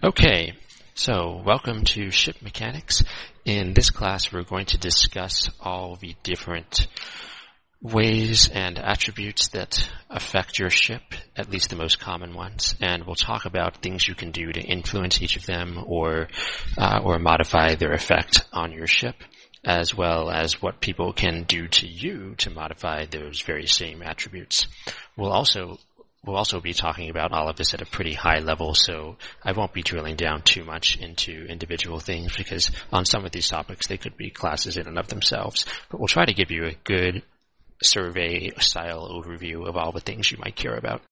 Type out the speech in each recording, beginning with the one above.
Okay, so welcome to Ship Mechanics. In this class, we're going to discuss all the different ways and attributes that affect your ship, at least the most common ones, and we'll talk about things you can do to influence each of them or modify their effect on your ship, as well as what people can do to you to modify those very same attributes. We'll also be talking about all of this at a pretty high level, so I won't be drilling down too much into individual things because on some of these topics they could be classes in and of themselves. But we'll try to give you a good survey-style overview of all the things you might care about.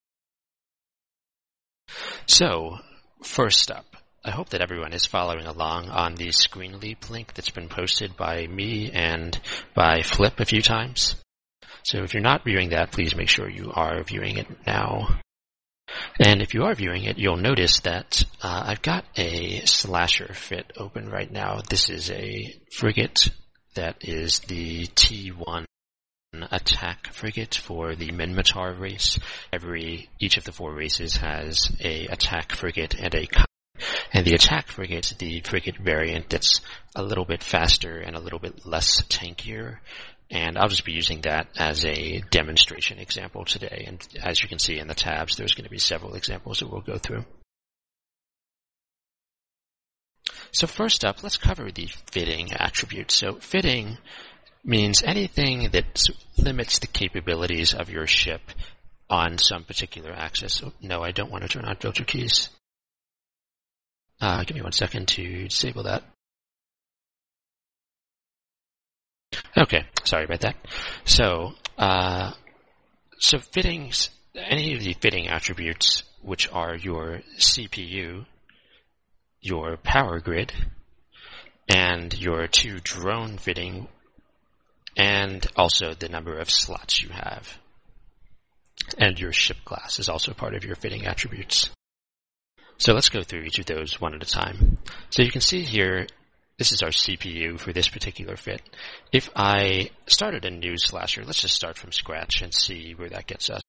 So, first up, I hope that everyone is following along on the Screen Leap link that's been posted by me and by Flip a few times. So if you're not viewing that, please make sure you are viewing it now. And if you are viewing it, you'll notice that I've got a slasher fit open right now. This is a frigate that is the T1 attack frigate for the Minmatar race. Each of the four races has a attack frigate and the attack frigate, the frigate variant that's a little bit faster and a little bit less tankier. And I'll just be using that as a demonstration example today. And as you can see in the tabs, there's going to be several examples that we'll go through. So first up, let's cover the fitting attribute. So fitting means anything that limits the capabilities of your ship on some particular axis. So no, I don't want to turn on filter keys. Give me 1 second to disable that. Okay, sorry about that. So fittings, any of the fitting attributes, which are your CPU, your power grid, and your 2 drone fitting, and also the number of slots you have. And your ship class is also part of your fitting attributes. So let's go through each of those one at a time. So you can see here, this is our CPU for this particular fit. If I started a new slasher, let's just start from scratch and see where that gets us.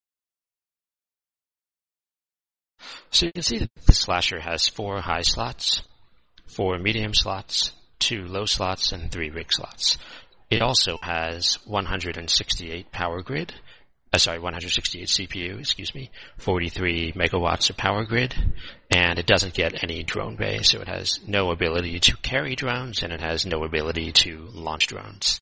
So you can see that the slasher has 4 high slots, 4 medium slots, 2 low slots, and 3 rig slots. It also has 168 CPU, 43 megawatts of power grid, and it doesn't get any drone bay, so it has no ability to carry drones, and it has no ability to launch drones.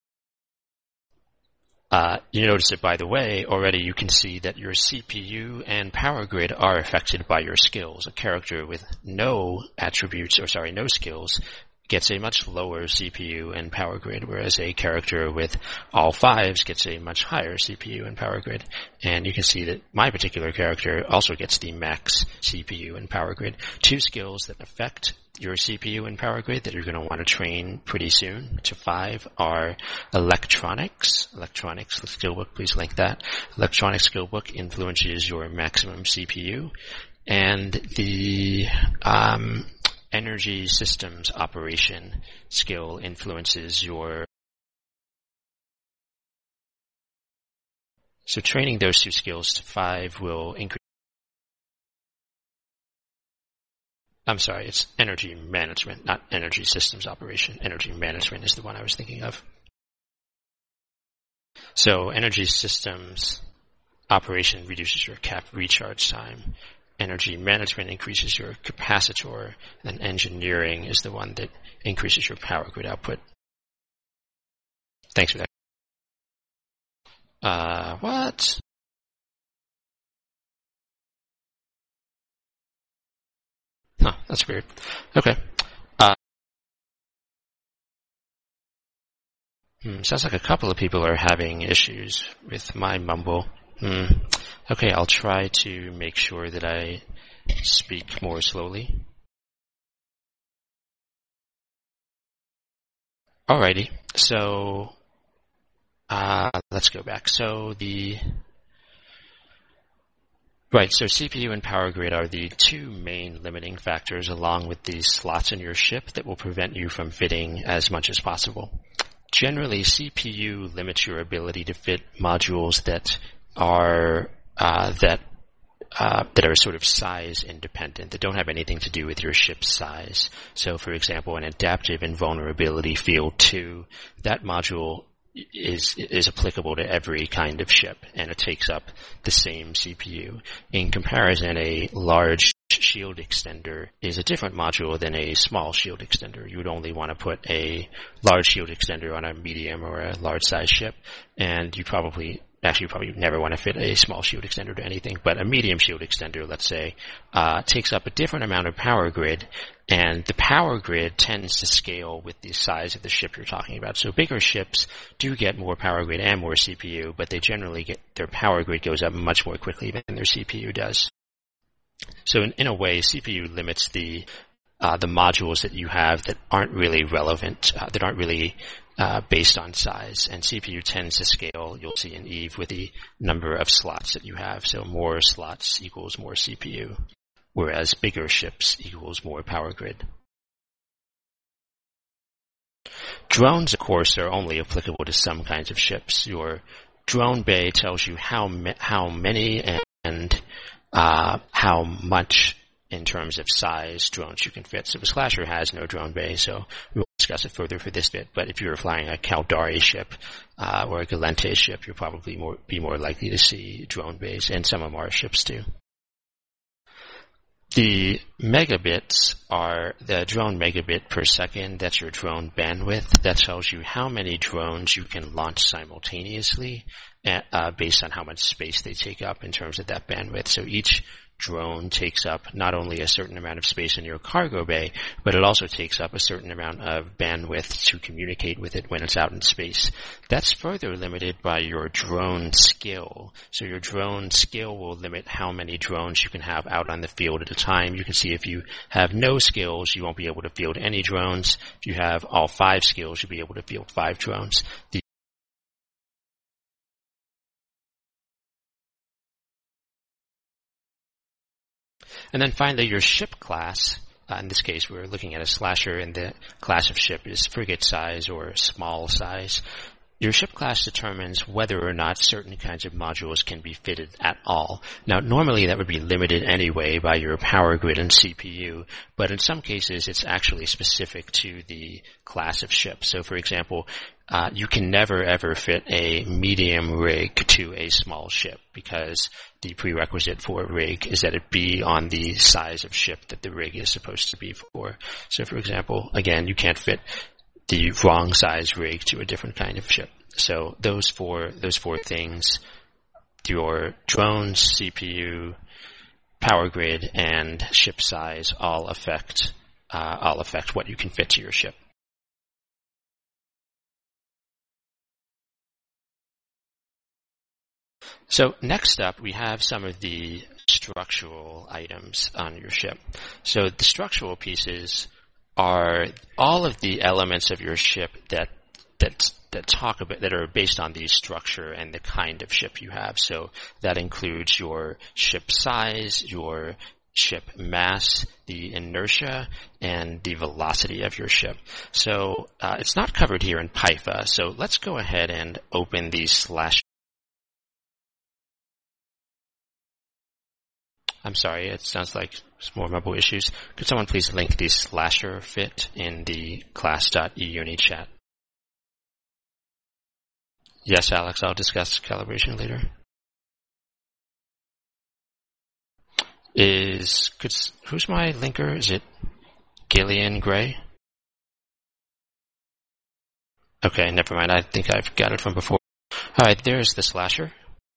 You notice that, by the way, already you can see that your CPU and power grid are affected by your skills. A character with no skills gets a much lower CPU and power grid, whereas a character with all 5s gets a much higher CPU and power grid. And you can see that my particular character also gets the max CPU and power grid. 2 skills that affect your CPU and power grid that you're going to want to train pretty soon to 5 are electronics. Electronics skill book, please link that. Electronics skill book influences your maximum CPU. And the energy systems operation skill influences your... So training those 2 skills to 5 will increase... I'm sorry, it's energy management, not energy systems operation. Energy management is the one I was thinking of. So energy systems operation reduces your cap recharge time. Energy management increases your capacitor, and engineering is the one that increases your power grid output. Thanks for that. What? Huh, that's weird. Okay. Sounds like a couple of people are having issues with my mumble. Okay, I'll try to make sure that I speak more slowly. Alrighty, so let's go back. So CPU and power grid are the 2 main limiting factors, along with the slots in your ship, that will prevent you from fitting as much as possible. Generally, CPU limits your ability to fit modules that that are sort of size independent, that don't have anything to do with your ship's size. So, for example, an adaptive invulnerability field 2, that module is applicable to every kind of ship, and it takes up the same CPU. In comparison, a large shield extender is a different module than a small shield extender. You would only want to put a large shield extender on a medium or a large size ship, and you probably never want to fit a small shield extender to anything, but a medium shield extender, let's say, takes up a different amount of power grid, and the power grid tends to scale with the size of the ship you're talking about. So bigger ships do get more power grid and more CPU, but they generally their power grid goes up much more quickly than their CPU does. So in a way, CPU limits the modules that you have that aren't really relevant, that aren't really based on size, and CPU tends to scale, you'll see in Eve, with the number of slots that you have. So more slots equals more CPU, whereas bigger ships equals more power grid. Drones, of course, are only applicable to some kinds of ships. Your drone bay tells you how many and how much in terms of size drones you can fit. So the Slasher has no drone bay, so we'll discuss it further for this bit. But if you're flying a Caldari ship or a Gallente ship, you'll probably be more likely to see drone bays, and some of our ships too. The megabits are the drone megabit per second. That's your drone bandwidth. That tells you how many drones you can launch simultaneously based on how much space they take up in terms of that bandwidth. So each drone takes up not only a certain amount of space in your cargo bay, but it also takes up a certain amount of bandwidth to communicate with it when it's out in space. That's further limited by your drone skill. So your drone skill will limit how many drones you can have out on the field at a time. You can see if you have no skills, you won't be able to field any drones. If you have all 5 skills, you'll be able to field 5 drones. And then finally, your ship class. In this case, we're looking at a Slasher, and the class of ship is frigate size or small size. Your ship class determines whether or not certain kinds of modules can be fitted at all. Now, normally that would be limited anyway by your power grid and CPU, but in some cases it's actually specific to the class of ship. So, for example, you can never ever fit a medium rig to a small ship because the prerequisite for a rig is that it be on the size of ship that the rig is supposed to be for. So, for example, again, you can't fit the wrong size rig to a different kind of ship. So those four things, your drones, CPU, power grid, and ship size all affect what you can fit to your ship. So next up, we have some of the structural items on your ship. So the structural pieces are all of the elements of your ship that are based on the structure and the kind of ship you have. So that includes your ship size, your ship mass, the inertia, and the velocity of your ship. So it's not covered here in PIFA. So let's go ahead and open the slash. I'm sorry, it sounds like some more mobile issues. Could someone please link the Slasher fit in the class.euni chat? Yes, Alex, I'll discuss calibration later. Who's my linker? Is it Gillian Gray? Okay, never mind. I think I've got it from before. Alright, there's the Slasher.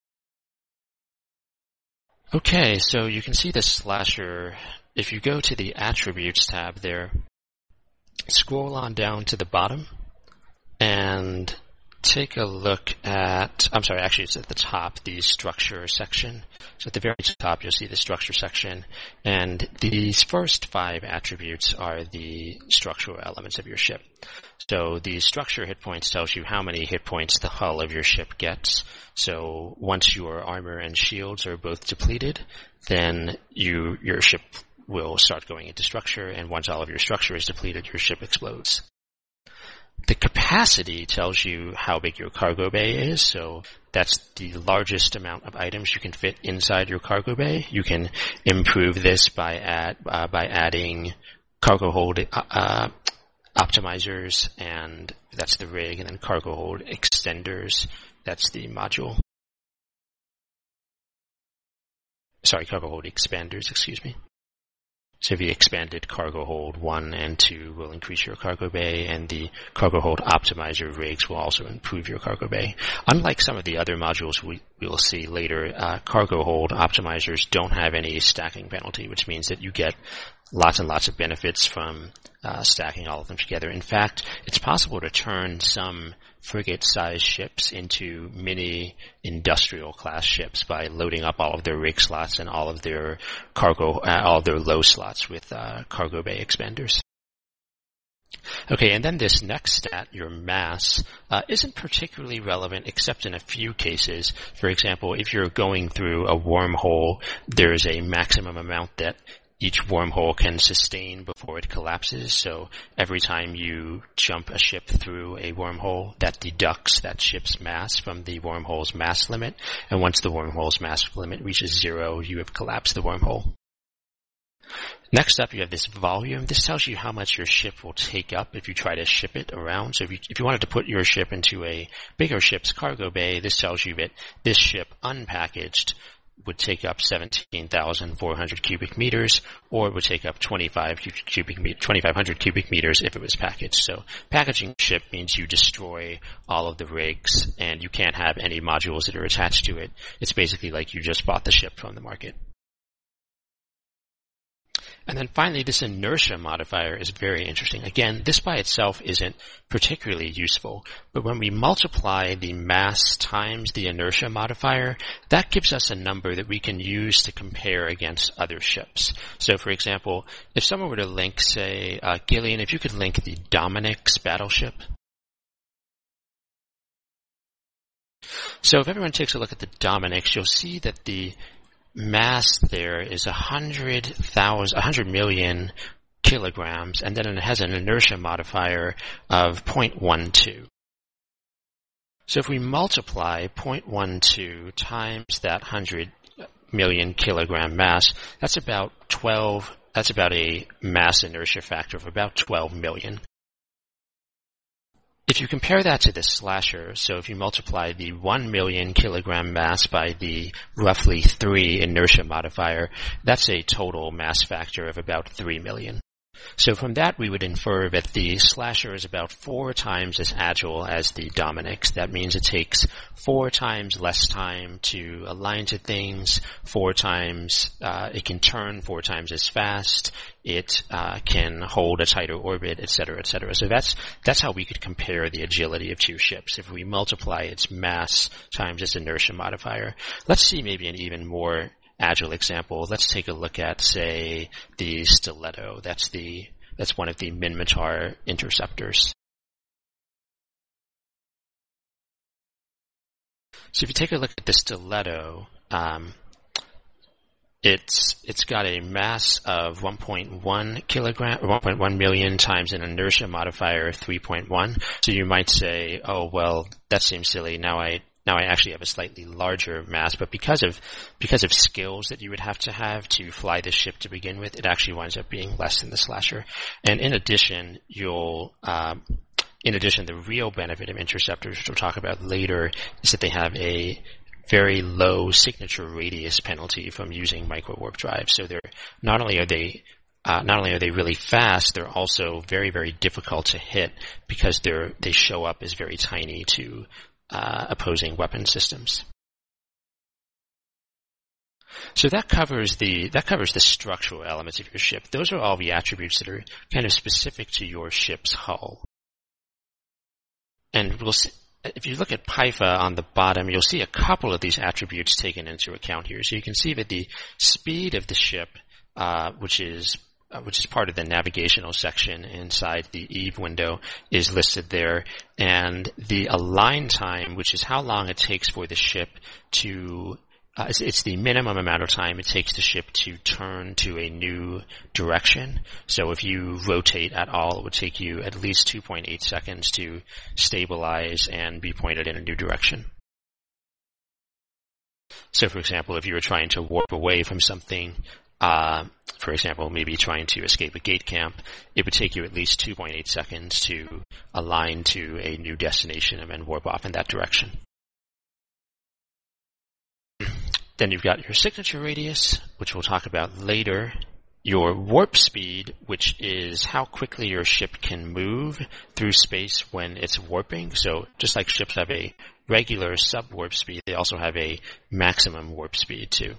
Okay, so you can see the Slasher. If you go to the Attributes tab there, scroll on down to the bottom, and take a look at, actually it's at the top, the structure section. So at the very top you'll see the structure section, and these first 5 attributes are the structural elements of your ship. So the structure hit points tells you how many hit points the hull of your ship gets. So once your armor and shields are both depleted, then your ship will start going into structure, and once all of your structure is depleted, your ship explodes. The capacity tells you how big your cargo bay is, so that's the largest amount of items you can fit inside your cargo bay. You can improve this by adding cargo hold optimizers, and that's the rig, and then cargo hold extenders, that's the module. Sorry, cargo hold expanders, excuse me. So the expanded cargo hold 1 and 2 will increase your cargo bay, and the cargo hold optimizer rigs will also improve your cargo bay. Unlike some of the other modules we will see later, cargo hold optimizers don't have any stacking penalty, which means that you get lots and lots of benefits from stacking all of them together. In fact, it's possible to turn some frigate-sized ships into mini industrial class ships by loading up all of their rig slots and all of their all of their low slots with cargo bay expanders. Okay, and then this next stat, your mass, isn't particularly relevant except in a few cases. For example, if you're going through a wormhole, there's a maximum amount that each wormhole can sustain before it collapses. So every time you jump a ship through a wormhole, that deducts that ship's mass from the wormhole's mass limit. And once the wormhole's mass limit reaches 0, you have collapsed the wormhole. Next up, you have this volume. This tells you how much your ship will take up if you try to ship it around. So if you wanted to put your ship into a bigger ship's cargo bay, this tells you that this ship unpackaged would take up 17,400 cubic meters, or it would take up 2,500 cubic meters if it was packaged. So packaging ship means you destroy all of the rigs, and you can't have any modules that are attached to it. It's basically like you just bought the ship from the market. And then finally, this inertia modifier is very interesting. Again, this by itself isn't particularly useful, but when we multiply the mass times the inertia modifier, that gives us a number that we can use to compare against other ships. So for example, if someone were to link, say, Gillian, if you could link the Dominix battleship. So if everyone takes a look at the Dominix, you'll see that the mass there is 100 million kilograms, and then it has an inertia modifier of 0.12. So if we multiply 0.12 times that 100 million kilogram mass, that's about a mass inertia factor of about 12 million. If you compare that to the slasher, so if you multiply the 1 million kilogram mass by the roughly 3 inertia modifier, that's a total mass factor of about 3 million. So from that, we would infer that the slasher is about 4 times as agile as the Dominix. That means it takes 4 times less time to align to things, 4 times, it can turn 4 times as fast, it can hold a tighter orbit, etc., etc. So that's how we could compare the agility of two ships. If we multiply its mass times its inertia modifier, let's see maybe an even more agile example. Let's take a look at, say, the Stiletto. That's one of the Minmatar interceptors. So if you take a look at the Stiletto, it's got a mass of 1.1 kilogram, or 1.1 million times an inertia modifier of 3.1. So you might say, oh well, that seems silly. Now I actually have a slightly larger mass, but because of skills that you would have to fly this ship to begin with, it actually winds up being less than the slasher. And in addition, the real benefit of interceptors, which we'll talk about later, is that they have a very low signature radius penalty from using micro warp drive. So they're not only are they really fast, they're also very, very difficult to hit because they show up as very tiny to opposing weapon systems. So that covers the structural elements of your ship. Those are all the attributes that are kind of specific to your ship's hull. And we'll see, if you look at PIFA on the bottom, you'll see a couple of these attributes taken into account here. So you can see that the speed of the ship, which is part of the navigational section inside the Eve window, is listed there. And the align time, which is how long it takes for the ship to It's the minimum amount of time it takes the ship to turn to a new direction. So if you rotate at all, it would take you at least 2.8 seconds to stabilize and be pointed in a new direction. So for example, if you were trying to warp away from something, for example, maybe trying to escape a gate camp, it would take you at least 2.8 seconds to align to a new destination and then warp off in that direction. Then you've got your signature radius, which we'll talk about later. Your warp speed, which is how quickly your ship can move through space when it's warping. So just like ships have a regular sub-warp speed, they also have a maximum warp speed too.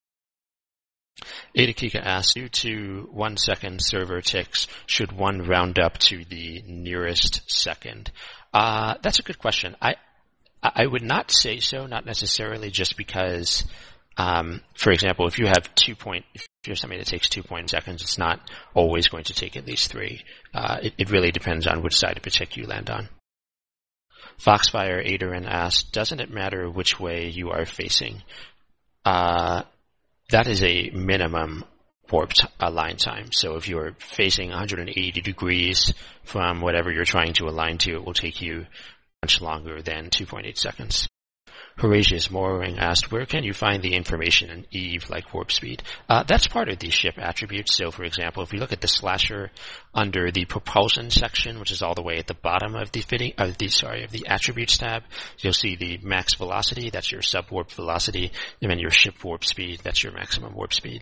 Adakika asks, due to 1 second server ticks, should one round up to the nearest second? That's a good question. I would not say so, not necessarily just because, for example, if you have if you're something that takes 2 seconds, it's not always going to take at least 3. It really depends on which side of the tick you land on. Foxfire Aderin asked, doesn't it matter which way you are facing? That is a minimum warp align time. So if you're facing 180 degrees from whatever you're trying to align to, it will take you much longer than 2.8 seconds. Horatius Mooring asked, where can you find the information in Eve like warp speed? That's part of the ship attributes. So for example, if we look at the slasher under the propulsion section, which is all the way at the bottom of the attributes tab, you'll see the max velocity, that's your sub-warp velocity, and then your ship warp speed, that's your maximum warp speed.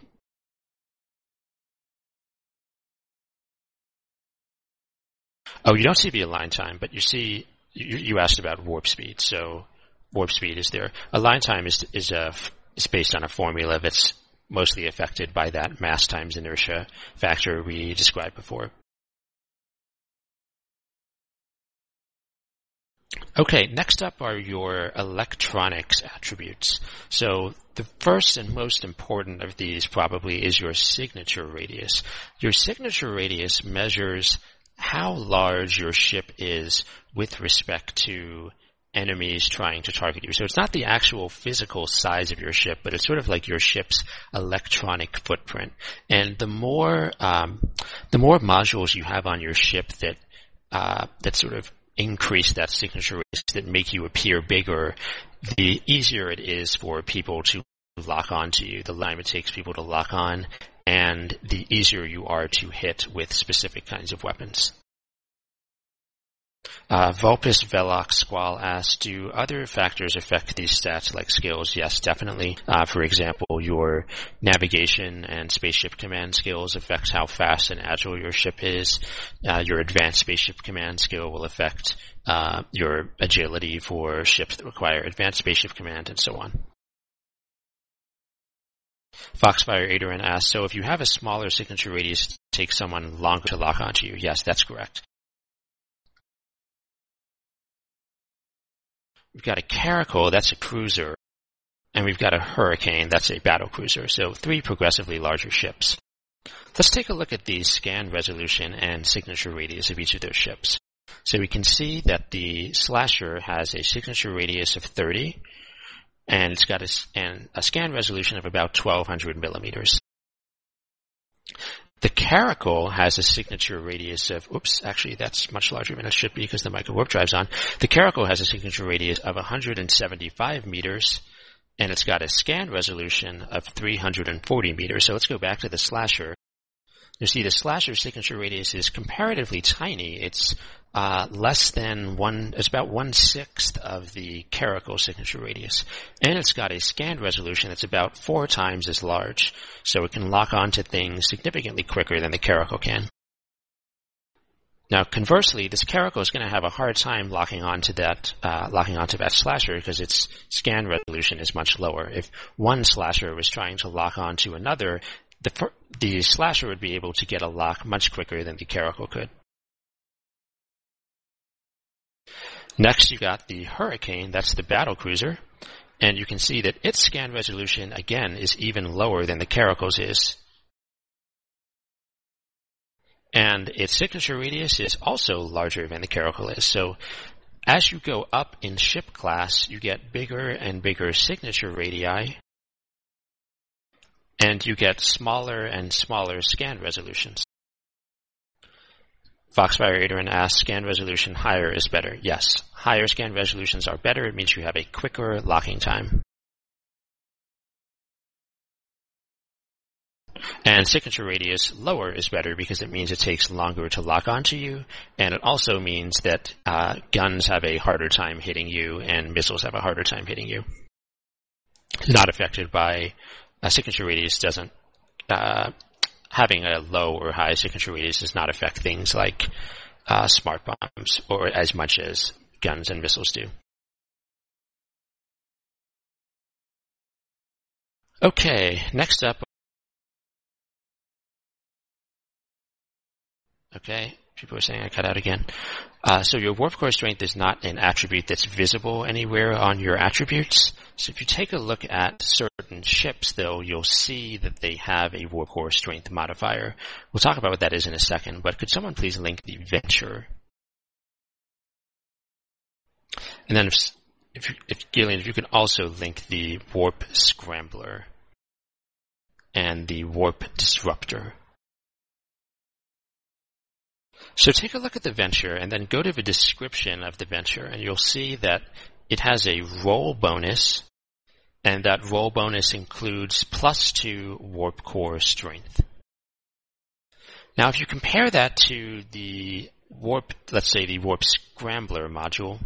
Oh, you don't see the align time, but you see, you asked about warp speed. So warp speed is there. Align time is based on a formula that's mostly affected by that mass times inertia factor we described before. Okay, next up are your electronics attributes. So the first and most important of these probably is your signature radius. Your signature radius measures how large your ship is with respect to enemies trying to target you. So it's not the actual physical size of your ship, but it's sort of like your ship's electronic footprint. And the more modules you have on your ship that sort of increase that signature radius, that make you appear bigger, the easier it is for people to lock onto you. The time it takes people to lock on, and the easier you are to hit with specific kinds of weapons. Vulpus Velox Squall asks, do other factors affect these stats like skills? Yes, definitely. For example, your navigation and spaceship command skills affect how fast and agile your ship is. Your advanced spaceship command skill will affect your agility for ships that require advanced spaceship command, and so on. Foxfire Aderin asks, so if you have a smaller signature radius, it takes someone longer to lock onto you. Yes, that's correct. We've got a Caracal, that's a cruiser, and we've got a Hurricane, that's a battle cruiser, so 3 progressively larger ships. Let's take a look at the scan resolution and signature radius of each of those ships. So we can see that the Slasher has a signature radius of 30, and it's got a scan resolution of about 1200 millimeters. The Caracal has a signature radius of, actually that's much larger than it should be because the micro-warp drive's on. The Caracal has a signature radius of 175 meters, and it's got a scan resolution of 340 meters. So let's go back to the Slasher. You see the Slasher's signature radius is comparatively tiny. It's it's about 1/6 of the Caracal signature radius. And it's got a scan resolution that's about 4 times as large, so it can lock onto things significantly quicker than the Caracal can. Now, conversely, this Caracal is going to have a hard time locking onto that Slasher because its scan resolution is much lower. If one Slasher was trying to lock onto another, the Slasher would be able to get a lock much quicker than the Caracal could. Next, you got the Hurricane, that's the battle cruiser, and you can see that its scan resolution, again, is even lower than the Caracal's is. And its signature radius is also larger than the Caracal is. So as you go up in ship class, you get bigger and bigger signature radii, and you get smaller and smaller scan resolutions. Foxfire Aderin asks, scan resolution higher is better. Yes, higher scan resolutions are better. It means you have a quicker locking time. And signature radius lower is better because it means it takes longer to lock onto you, and it also means that guns have a harder time hitting you and missiles have a harder time hitting you. Not affected by signature radius doesn't, having a low or high signature radius does not affect things like smart bombs or as much as guns and missiles do. Okay, next up. Okay, people are saying I cut out again. So your warp core strength is not an attribute that's visible anywhere on your attributes. So if you take a look at certain ships, though, you'll see that they have a warp core strength modifier. We'll talk about what that is in a second, but could someone please link the Venture? And then Gillian, if you could also link the Warp Scrambler and the Warp Disruptor. So take a look at the Venture and then go to the description of the Venture, and you'll see that it has a roll bonus, and that roll bonus includes +2 warp core strength. Now if you compare that to the warp, let's say the Warp Scrambler module,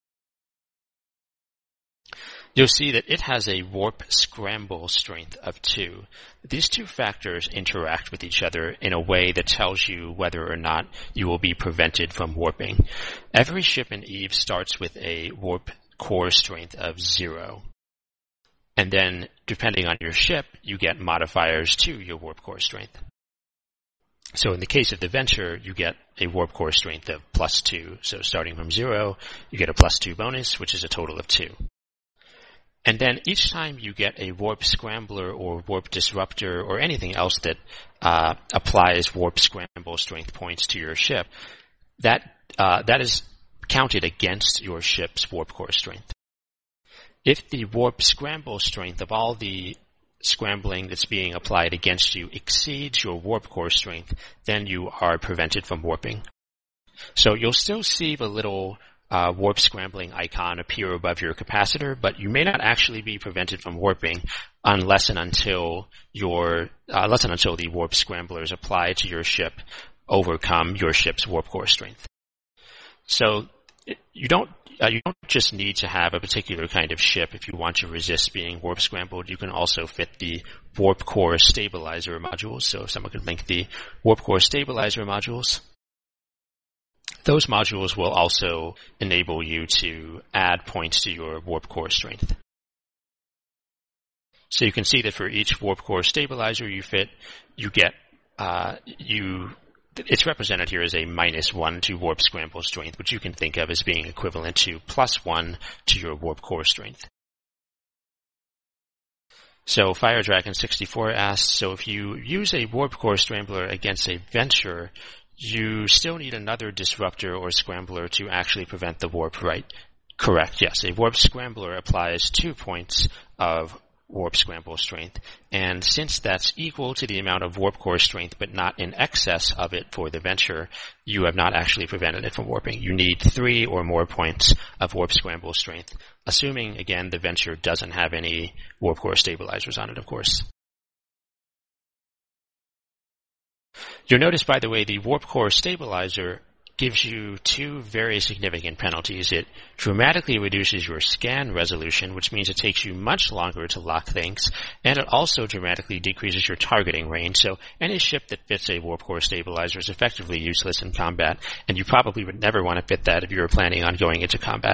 you'll see that it has a warp scramble strength of 2. These two factors interact with each other in a way that tells you whether or not you will be prevented from warping. Every ship in EVE starts with a warp core strength of 0. And then, depending on your ship, you get modifiers to your warp core strength. So in the case of the Venture, you get a warp core strength of +2. So starting from 0, you get a +2 bonus, which is a total of 2. And then each time you get a Warp Scrambler or Warp Disruptor or anything else that applies Warp Scramble strength points to your ship, that is counted against your ship's Warp Core strength. If the Warp Scramble strength of all the scrambling that's being applied against you exceeds your Warp Core strength, then you are prevented from warping. So you'll still see the little warp scrambling icon appear above your capacitor, but you may not actually be prevented from warping unless and until the warp scramblers applied to your ship overcome your ship's warp core strength. So you don't just need to have a particular kind of ship if you want to resist being warp scrambled. You can also fit the warp core stabilizer modules. So if someone could link the warp core stabilizer modules. Those modules will also enable you to add points to your warp core strength. So you can see that for each warp core stabilizer you fit, you get, it's represented here as a -1 to warp scramble strength, which you can think of as being equivalent to +1 to your warp core strength. So Fire Dragon 64 asks, so if you use a warp core scrambler against a Venture, you still need another disruptor or scrambler to actually prevent the warp, right? Correct, yes. A warp scrambler applies 2 points of warp scramble strength, and since that's equal to the amount of warp core strength but not in excess of it for the Venture, you have not actually prevented it from warping. You need 3 or more points of warp scramble strength, assuming, again, the Venture doesn't have any warp core stabilizers on it, of course. You'll notice, by the way, the warp core stabilizer gives you 2 very significant penalties. It dramatically reduces your scan resolution, which means it takes you much longer to lock things, and it also dramatically decreases your targeting range. So any ship that fits a warp core stabilizer is effectively useless in combat, and you probably would never want to fit that if you were planning on going into combat.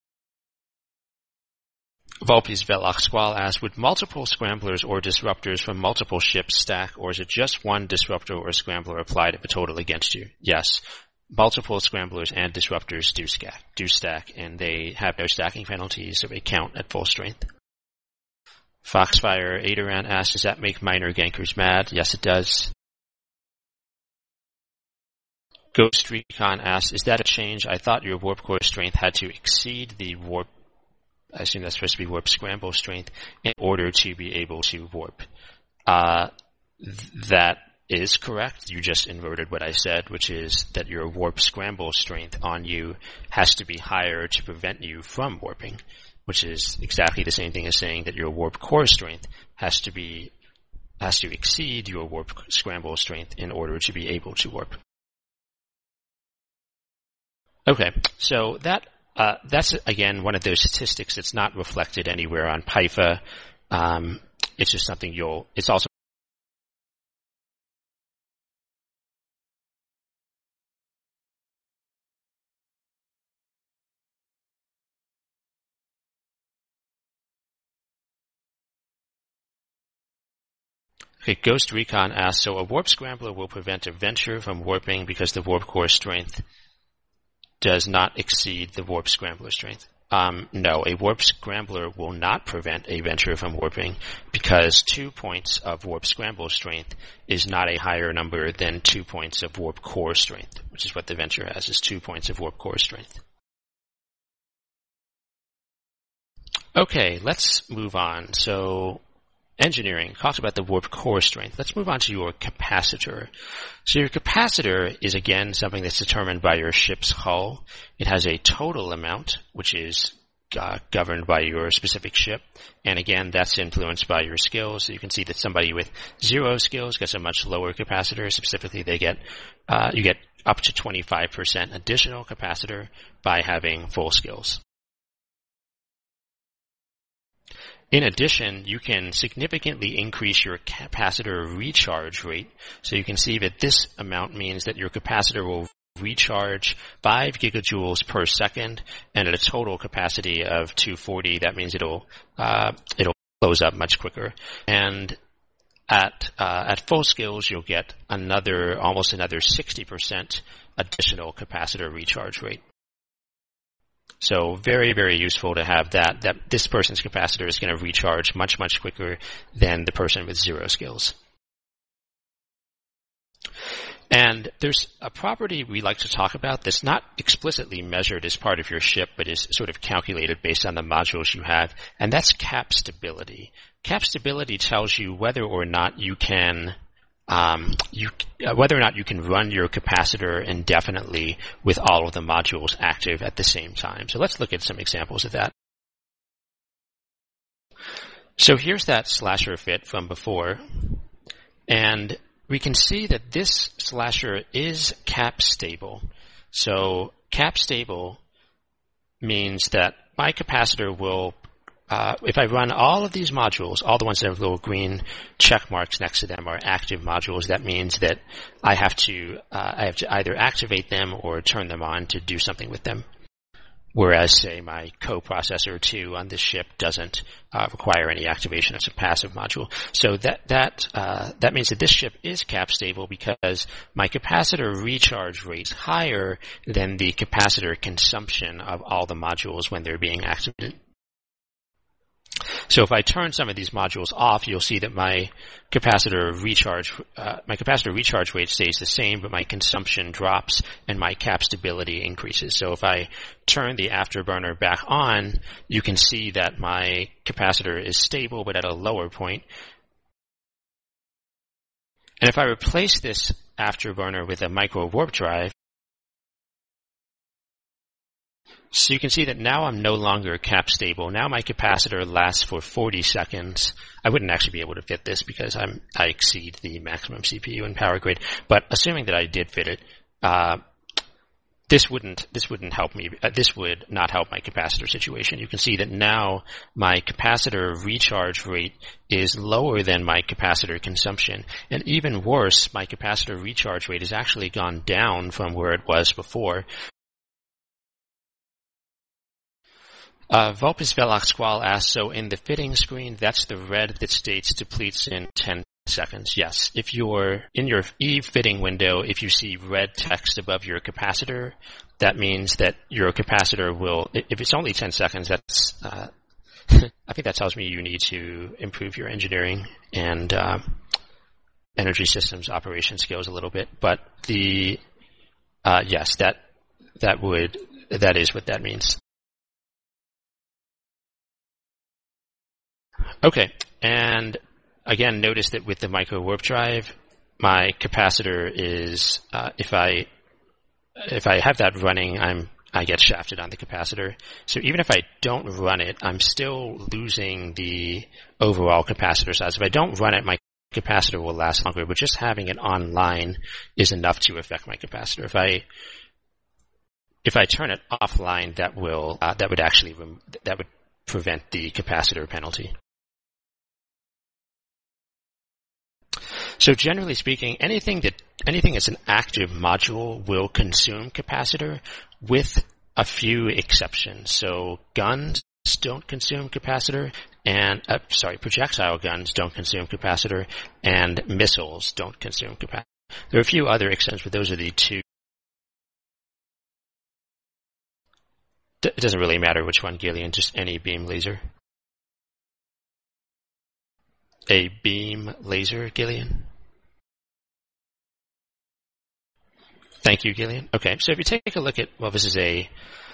Volpes Velox Squall asks, would multiple scramblers or disruptors from multiple ships stack, or is it just one disruptor or scrambler applied at the total against you? Yes, multiple scramblers and disruptors do stack, and they have no stacking penalties, so they count at full strength. Foxfire Aderan asks, does that make minor gankers mad? Yes, it does. Ghost Recon asks, is that a change? I thought your warp core strength had to exceed the warp, I assume that's supposed to be warp scramble strength, in order to be able to warp. that is correct. You just inverted what I said, which is that your warp scramble strength on you has to be higher to prevent you from warping, which is exactly the same thing as saying that your warp core strength has to exceed your warp scramble strength in order to be able to warp. Okay, so that's again one of those statistics that's not reflected anywhere on PIFA. It's just something it's also Okay, Ghost Recon asks, so a warp scrambler will prevent a venture from warping because the warp core strength does not exceed the warp scrambler strength. No, a warp scrambler will not prevent a venture from warping because 2 points of warp scramble strength is not a higher number than 2 points of warp core strength, which is what the venture has, is 2 points of warp core strength. Okay, let's move on. So engineering talks about the warp core strength. Let's move on to your capacitor. So your capacitor is again something that's determined by your ship's hull. It has a total amount, which is governed by your specific ship. And again, that's influenced by your skills. So you can see that somebody with 0 skills gets a much lower capacitor. Specifically, you get up to 25% additional capacitor by having full skills. In addition, you can significantly increase your capacitor recharge rate. So you can see that this amount means that your capacitor will recharge 5 gigajoules per second, and at a total capacity of 240, that means it'll close up much quicker. And at full skills, you'll get almost another 60% additional capacitor recharge rate. So very, very useful to have that this person's capacitor is going to recharge much, much quicker than the person with 0 skills. And there's a property we like to talk about that's not explicitly measured as part of your ship, but is sort of calculated based on the modules you have, and that's cap stability. Cap stability tells you whether or not you can run your capacitor indefinitely with all of the modules active at the same time. So let's look at some examples of that. So here's that slasher fit from before, and we can see that this slasher is cap stable. So cap stable means that my capacitor will if I run all of these modules, all the ones that have little green check marks next to them are active modules. That means that I have to either activate them or turn them on to do something with them. Whereas, say, my coprocessor 2 on this ship doesn't require any activation. It's a passive module. So that means that this ship is cap stable because my capacitor recharge rate's higher than the capacitor consumption of all the modules when they're being activated. So if I turn some of these modules off, you'll see that my capacitor recharge rate stays the same, but my consumption drops and my cap stability increases. So if I turn the afterburner back on, you can see that my capacitor is stable, but at a lower point. And if I replace this afterburner with a micro warp drive, so you can see that now I'm no longer cap stable. Now my capacitor lasts for 40 seconds. I wouldn't actually be able to fit this because I exceed the maximum CPU and power grid. But assuming that I did fit it, this wouldn't help me. This would not help my capacitor situation. You can see that now my capacitor recharge rate is lower than my capacitor consumption. And even worse, my capacitor recharge rate has actually gone down from where it was before. Vulpes Velox Squall asks, so in the fitting screen, that's the red that states depletes in 10 seconds. Yes. If you're in your e-fitting window, if you see red text above your capacitor, that means that your capacitor will, if it's only 10 seconds, that's, I think that tells me you need to improve your engineering and, energy systems operation skills a little bit. But yes, that is what that means. Okay, and again, notice that with the micro warp drive, my capacitor is, if I have that running, I get shafted on the capacitor. So even if I don't run it, I'm still losing the overall capacitor size. If I don't run it, my capacitor will last longer, but just having it online is enough to affect my capacitor. If I turn it offline, that would prevent the capacitor penalty. So generally speaking, anything that's an active module will consume capacitor, with a few exceptions. So guns don't consume capacitor, and projectile guns don't consume capacitor, and missiles don't consume capacitor. There are a few other exceptions, but those are the two. It doesn't really matter which one, Gillian, just any beam laser. A beam laser, Gillian? Thank you, Gillian. Okay, so if you take a look at, well, this is a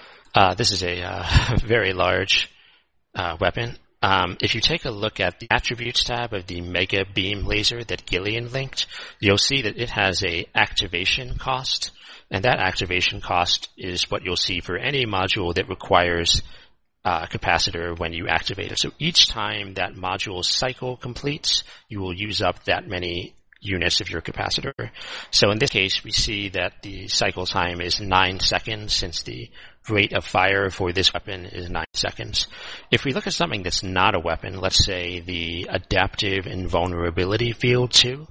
very large weapon. If you take a look at the attributes tab of the Mega Beam Laser that Gillian linked, you'll see that it has a activation cost, and that activation cost is what you'll see for any module that requires capacitor when you activate it. So each time that module cycle completes, you will use up that many units of your capacitor. So in this case, we see that the cycle time is 9 seconds, since the rate of fire for this weapon is 9 seconds. If we look at something that's not a weapon, let's say the Adaptive Invulnerability Field 2.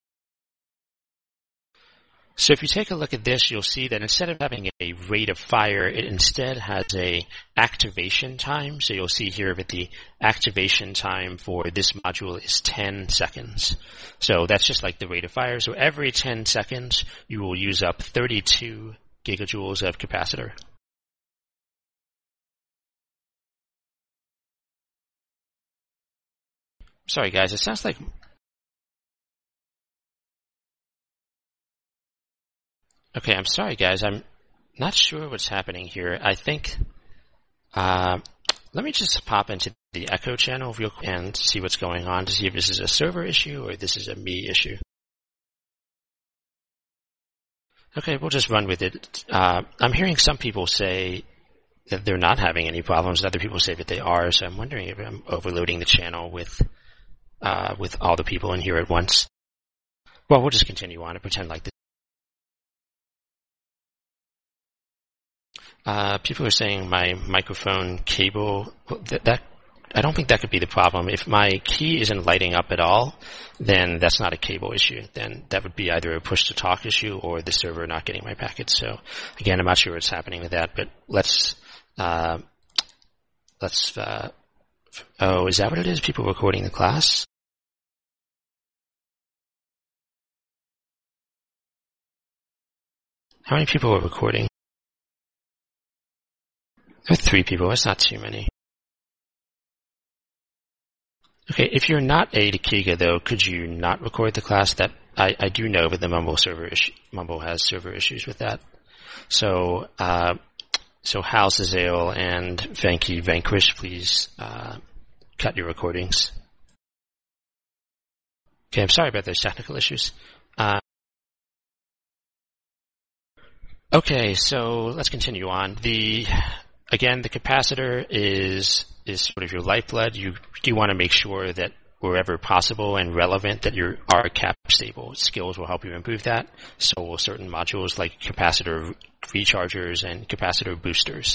So if you take a look at this, you'll see that instead of having a rate of fire, it instead has a activation time. So you'll see here that the activation time for this module is 10 seconds. So that's just like the rate of fire. So every 10 seconds, you will use up 32 gigajoules of capacitor. Sorry guys, it sounds like... Okay, I'm sorry guys, I'm not sure what's happening here. I think, let me just pop into the echo channel real quick and see what's going on to see if this is a server issue or this is a me issue. Okay, we'll just run with it. I'm hearing some people say that they're not having any problems, and other people say that they are, so I'm wondering if I'm overloading the channel with all the people in here at once. Well, we'll just continue on and pretend like this. People are saying my microphone cable, that I don't think that could be the problem. If my key isn't lighting up at all, then that's not a cable issue. Then that would be either a push-to-talk issue or the server not getting my packets. So again, I'm not sure what's happening with that, but let's oh, is that what it is? People recording the class? How many people are recording? There are 3 people. That's not too many. Okay, if you're not a Takiga, though, could you not record the class? That I do know that the Mumble has server issues with that. So Hal Zazel and Vanky Vanquish, please cut your recordings. Okay, I'm sorry about those technical issues. Okay, so let's continue on. Again, the capacitor is sort of your lifeblood. You do want to make sure that wherever possible and relevant that you are cap stable. Skills will help you improve that. So will certain modules like capacitor rechargers and capacitor boosters.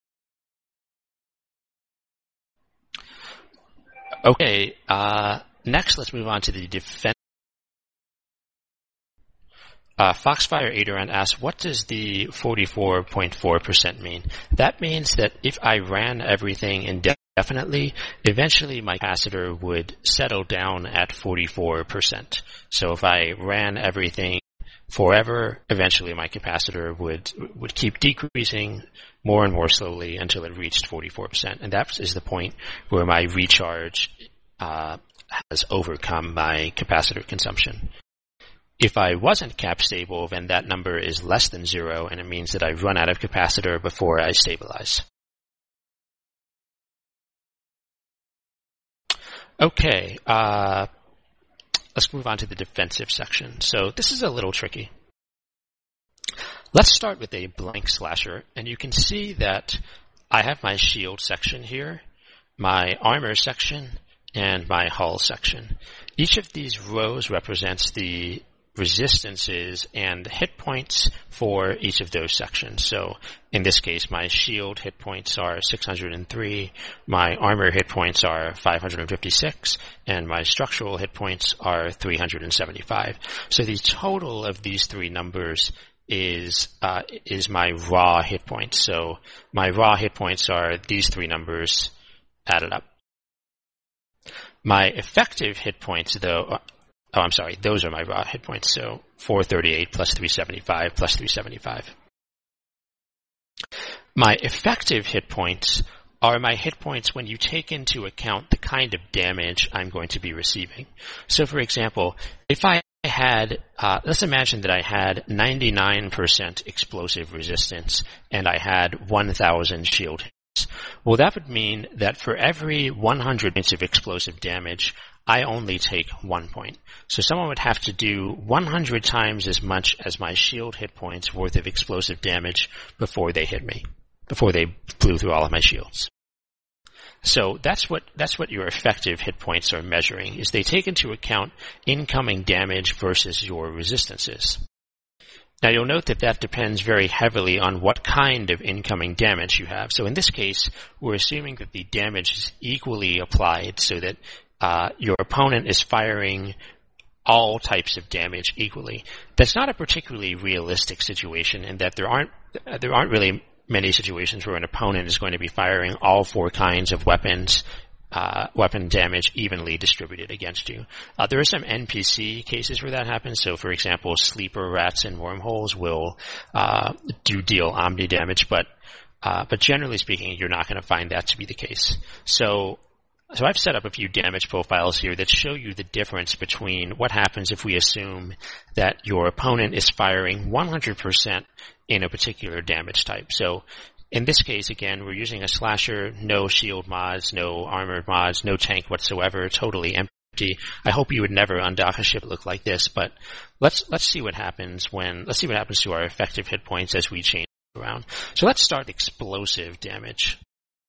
Okay, next let's move on to the defense. Foxfire Adoran asks, what does the 44.4% mean? That means that if I ran everything indefinitely, eventually my capacitor would settle down at 44%. So if I ran everything forever, eventually my capacitor would keep decreasing more and more slowly until it reached 44%. And that is the point where my recharge has overcome my capacitor consumption. If I wasn't cap stable, then that number is less than 0, and it means that I've run out of capacitor before I stabilize. Okay, let's move on to the defensive section. So this is a little tricky. Let's start with a blank slasher, and you can see that I have my shield section here, my armor section, and my hull section. Each of these rows represents the resistances and hit points for each of those sections. So in this case, my shield hit points are 603, my armor hit points are 556, and my structural hit points are 375. So the total of these three numbers is my raw hit points. So my raw hit points are these three numbers added up. My effective hit points, though, those are my raw hit points. So 438 plus 375 plus 375. My effective hit points are my hit points when you take into account the kind of damage I'm going to be receiving. So for example, if I had, let's imagine that I had 99% explosive resistance and I had 1,000 shield hits. Well, that would mean that for every 100 points of explosive damage, I only take 1 point. So someone would have to do 100 times as much as my shield hit points worth of explosive damage before they hit me, before they blew through all of my shields. So that's what your effective hit points are measuring, is they take into account incoming damage versus your resistances. Now you'll note that that depends very heavily on what kind of incoming damage you have. So in this case, we're assuming that the damage is equally applied so that your opponent is firing all types of damage equally. That's not a particularly realistic situation in that there aren't really many situations where an opponent is going to be firing all four kinds of weapons, weapon damage evenly distributed against you. There are some NPC cases where that happens. So for example, sleeper rats and wormholes will deal omni damage, but generally speaking, you're not going to find that to be the case. So I've set up a few damage profiles here that show you the difference between what happens if we assume that your opponent is firing 100% in a particular damage type. So in this case, again, we're using a slasher, no shield mods, no armored mods, no tank whatsoever, totally empty. I hope you would never undock a ship look like this, but let's see what happens to our effective hit points as we change around. So let's start explosive damage.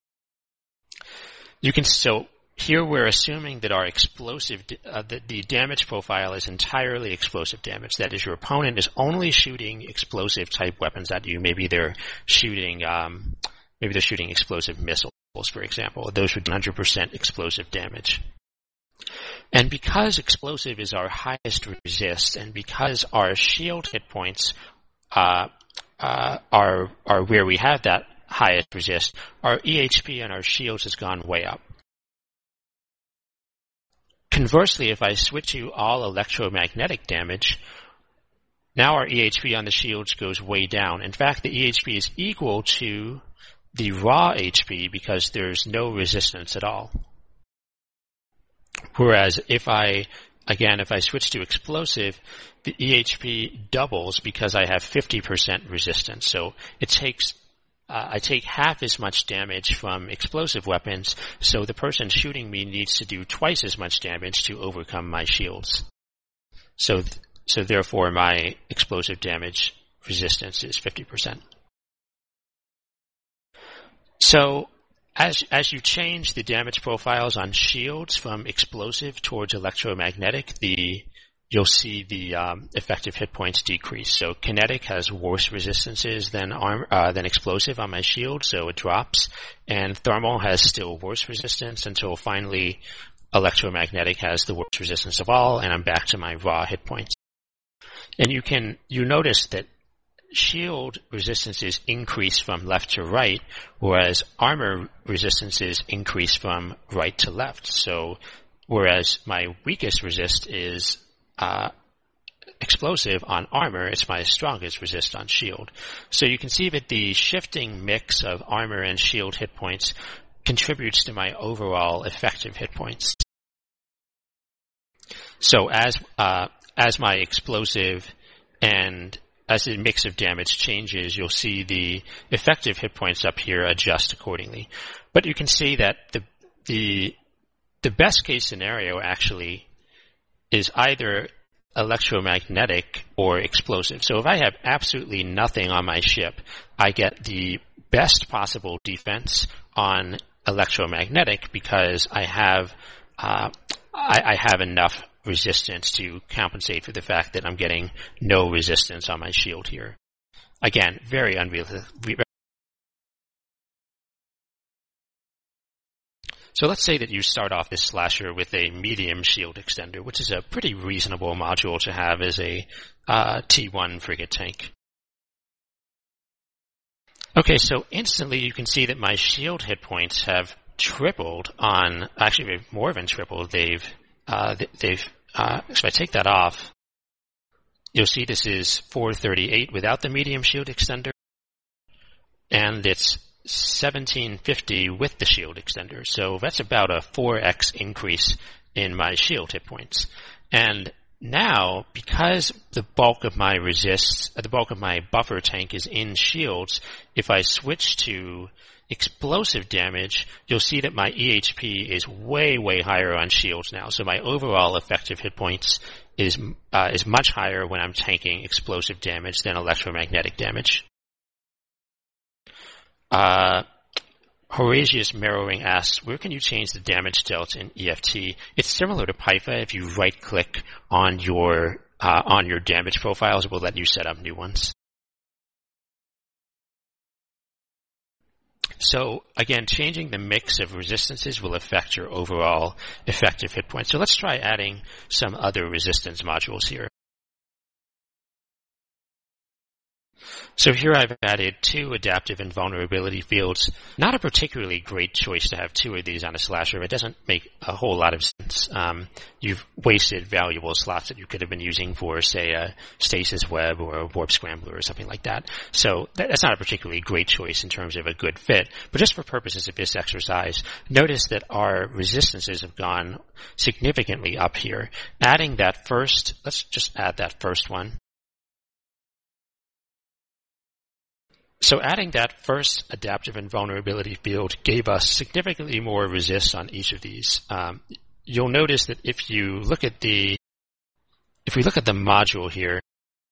So here we're assuming that our explosive, the damage profile is entirely explosive damage. That is, your opponent is only shooting explosive type weapons at you. Maybe they're shooting explosive missiles, for example. Those would be 100% explosive damage. And because explosive is our highest resist, and because our shield hit points are where we have that highest resist, our EHP and our shields has gone way up. Conversely, if I switch to all electromagnetic damage, now our EHP on the shields goes way down. In fact, the EHP is equal to the raw HP because there's no resistance at all. Whereas if I switch to explosive, the EHP doubles because I have 50% resistance. So I take half as much damage from explosive weapons, so the person shooting me needs to do twice as much damage to overcome my shields. So therefore my explosive damage resistance is 50%. So as you change the damage profiles on shields from explosive towards electromagnetic, you'll see the effective hit points decrease. So kinetic has worse resistances than explosive on my shield, so it drops. And thermal has still worse resistance until finally electromagnetic has the worst resistance of all, and I'm back to my raw hit points. And you notice that shield resistances increase from left to right, whereas armor resistances increase from right to left. So whereas my weakest resist is explosive on armor, it's my strongest resist on shield. So you can see that the shifting mix of armor and shield hit points contributes to my overall effective hit points. So as my explosive and as the mix of damage changes, you'll see the effective hit points up here adjust accordingly. But you can see that the best case scenario actually is either electromagnetic or explosive. So if I have absolutely nothing on my ship, I get the best possible defense on electromagnetic because I have enough resistance to compensate for the fact that I'm getting no resistance on my shield here. Again, very unrealistic. So let's say that you start off this slasher with a medium shield extender, which is a pretty reasonable module to have as a T1 frigate tank. Okay, so instantly you can see that my shield hit points have tripled actually they've more than tripled. So if I take that off, you'll see this is 438 without the medium shield extender, and it's 1750 with the shield extender. So that's about a 4x increase in my shield hit points. And now, because the bulk of my buffer tank is in shields, if I switch to explosive damage, you'll see that my EHP is way, way higher on shields now. So my overall effective hit points is much higher when I'm tanking explosive damage than electromagnetic damage. Horatius Mirroring asks, where can you change the damage delta in EFT? It's similar to Python. If you right-click on your damage profiles, it will let you set up new ones. So again, changing the mix of resistances will affect your overall effective hit points. So let's try adding some other resistance modules here. So here I've added 2 adaptive and vulnerability fields. Not a particularly great choice to have 2 of these on a slasher. It doesn't make a whole lot of sense. You've wasted valuable slots that you could have been using for, say, a stasis web or a warp scrambler or something like that. So that's not a particularly great choice in terms of a good fit. But just for purposes of this exercise, notice that our resistances have gone significantly up here. Adding that first, let's just add that first one. So adding that first adaptive and vulnerability field gave us significantly more resist on each of these. You'll notice that if we look at the module here,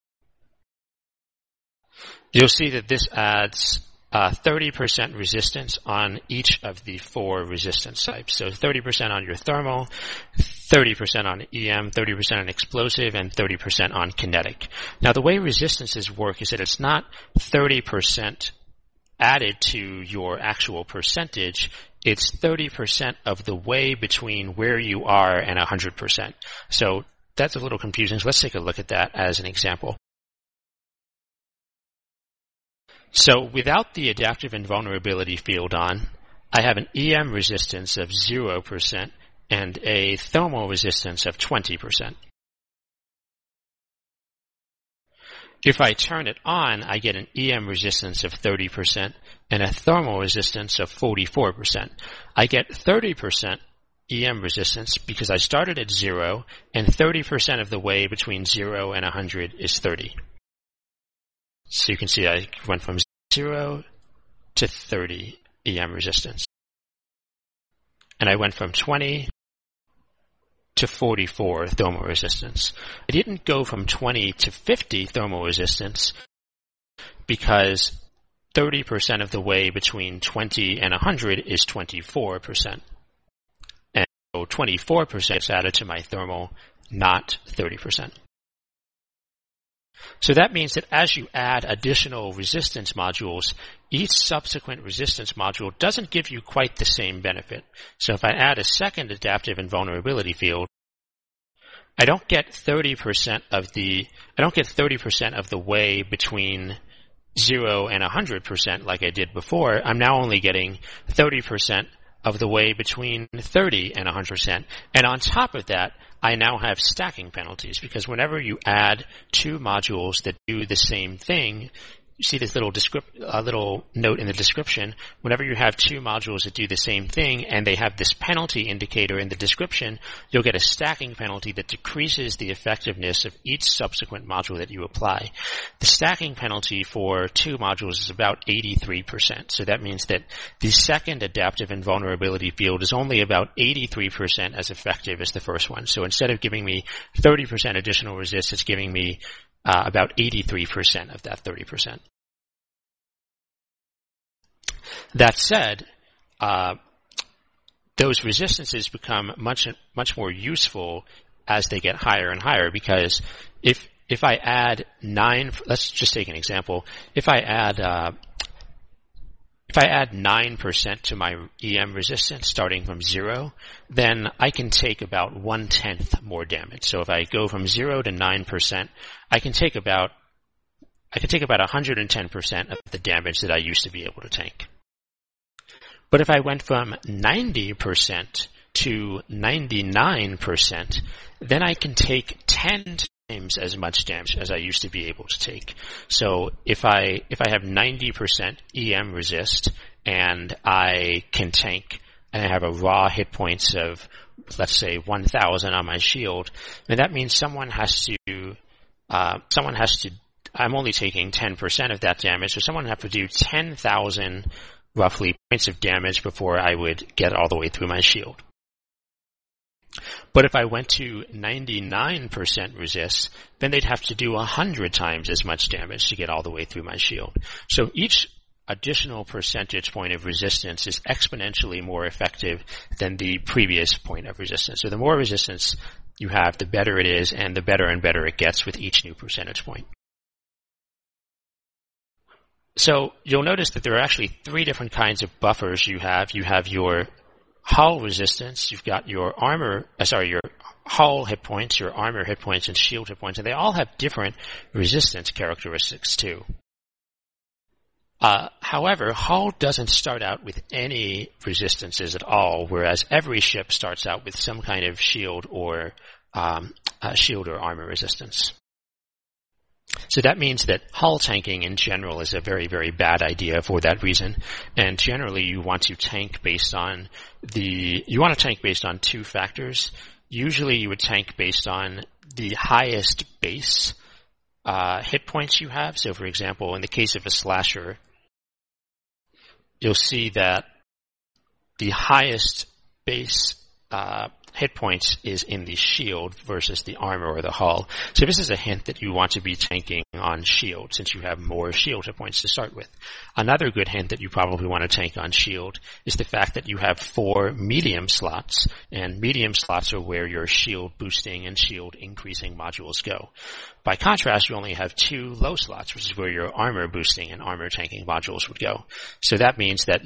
you'll see that this adds 30% resistance on each of the 4 resistance types. So 30% on your thermal, 30% on EM, 30% on explosive, and 30% on kinetic. Now the way resistances work is that it's not 30% added to your actual percentage, it's 30% of the way between where you are and 100%. So that's a little confusing, so let's take a look at that as an example. So without the adaptive and vulnerability field on, I have an EM resistance of 0% and a thermal resistance of 20%. If I turn it on, I get an EM resistance of 30% and a thermal resistance of 44%. I get 30% EM resistance because I started at 0, and 30% of the way between 0 and 100 is 30. So you can see I went from 0 to 30 EM resistance. And I went from 20 to 44 thermal resistance. I didn't go from 20 to 50 thermal resistance because 30% of the way between 20 and 100 is 24%. And so 24% is added to my thermal, not 30%. So that means that as you add additional resistance modules, each subsequent resistance module doesn't give you quite the same benefit. So if I add a second adaptive and vulnerability field, I don't get 30% of the way between 0 and 100% like I did before. I'm now only getting 30% of the way between 30 and 100%. And on top of that, I now have stacking penalties because whenever you add 2 modules that do the same thing, you see this little little note in the description. Whenever you have two modules that do the same thing and they have this penalty indicator in the description, you'll get a stacking penalty that decreases the effectiveness of each subsequent module that you apply. The stacking penalty for two modules is about 83%. So that means that the second adaptive invulnerability field is only about 83% as effective as the first one. So instead of giving me 30% additional resist, it's giving me about 83% of that 30%. That said, those resistances become much more useful as they get higher and higher, because if I add 9, let's just take an example. If I add 9% to my EM resistance starting from 0, then I can take about 1/10 more damage. So if I go from 0 to 9%, I can take about 110% of the damage that I used to be able to tank. But if I went from 90% to 99%, then I can take 10 times as much damage as I used to be able to take. So if I have 90% EM resist and I can tank, and I have a raw hit points of, let's say, 1,000 on my shield, then that means someone has to, I'm only taking 10% of that damage, so someone would have to do 10,000 roughly points of damage before I would get all the way through my shield. But if I went to 99% resist, then they'd have to do 100 times as much damage to get all the way through my shield. So each additional percentage point of resistance is exponentially more effective than the previous point of resistance. So the more resistance you have, the better it is, and the better and better it gets with each new percentage point. So you'll notice that there are actually 3 different kinds of buffers you have. You have your hull resistance, you've got your your hull hit points, your armor hit points, and shield hit points, and they all have different resistance characteristics too. However, hull doesn't start out with any resistances at all, whereas every ship starts out with some kind of shield or armor resistance. So that means that hull tanking in general is a very, very bad idea for that reason. And generally you want to tank based on 2 factors. Usually you would tank based on the highest base hit points you have. So for example, in the case of a slasher, you'll see that the highest base hit points is in the shield versus the armor or the hull. So this is a hint that you want to be tanking on shield, since you have more shield hit points to start with. Another good hint that you probably want to tank on shield is the fact that you have 4 medium slots, and medium slots are where your shield boosting and shield increasing modules go. By contrast, you only have 2 low slots, which is where your armor boosting and armor tanking modules would go. So that means that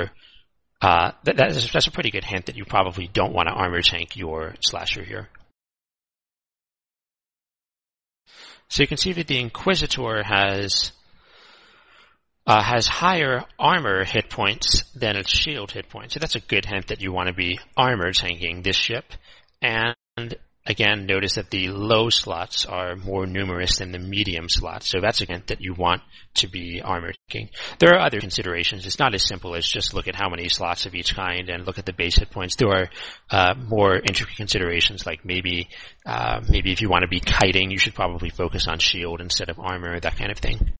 that's a pretty good hint that you probably don't want to armor tank your slasher here. So you can see that the Inquisitor has higher armor hit points than its shield hit points. So that's a good hint that you want to be armor tanking this ship. And again, notice that the low slots are more numerous than the medium slots. So that's a hint that you want to be armor tanking. There are other considerations. It's not as simple as just look at how many slots of each kind and look at the base hit points. There are more intricate considerations, like maybe if you want to be kiting, you should probably focus on shield instead of armor, that kind of thing.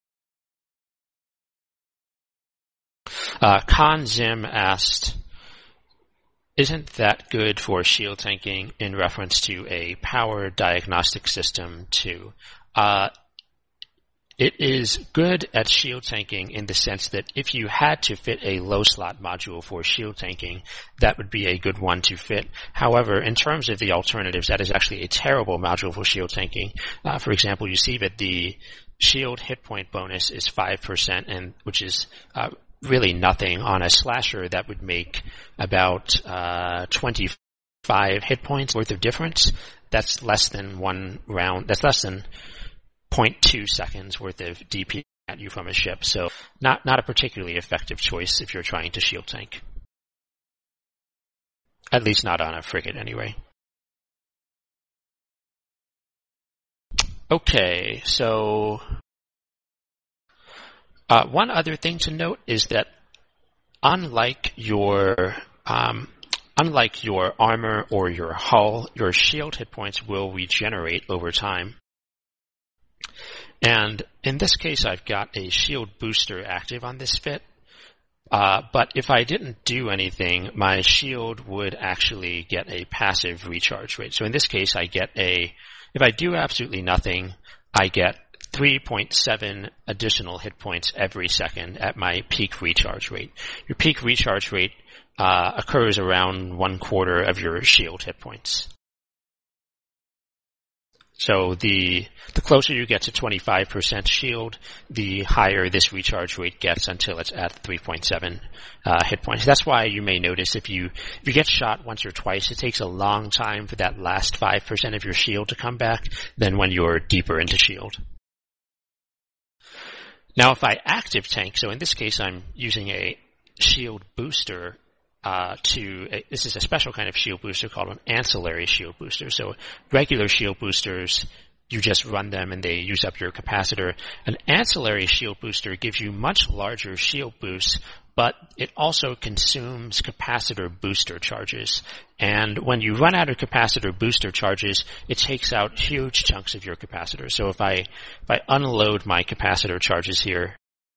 Khan Zim asked, isn't that good for shield tanking in reference to a power diagnostic system too? It is good at shield tanking in the sense that if you had to fit a low slot module for shield tanking, that would be a good one to fit. However, in terms of the alternatives, that is actually a terrible module for shield tanking. For example, you see that the shield hit point bonus is 5%, and which is really nothing. On a slasher, that would make about 25 hit points worth of difference. That's less than 1 round. That's less than 0.2 seconds worth of DP at you from a ship. So not a particularly effective choice if you're trying to shield tank. At least not on a frigate anyway. Okay, so One other thing to note is that unlike your armor or your hull, your shield hit points will regenerate over time. And in this case, I've got a shield booster active on this fit. But if I didn't do anything, my shield would actually get a passive recharge rate. So in this case, if I do absolutely nothing, I get 3.7 additional hit points every second at my peak recharge rate. Your peak recharge rate occurs around 1/4 of your shield hit points. So the closer you get to 25% shield, the higher this recharge rate gets until it's at 3.7 hit points. That's why you may notice if you get shot once or twice, it takes a long time for that last 5% of your shield to come back than when you're deeper into shield. Now if I active tank, so in this case I'm using a shield booster this is a special kind of shield booster called an ancillary shield booster. So regular shield boosters, you just run them and they use up your capacitor. An ancillary shield booster gives you much larger shield boosts, but it also consumes capacitor booster charges. And when you run out of capacitor booster charges, it takes out huge chunks of your capacitor. So if I unload my capacitor charges here,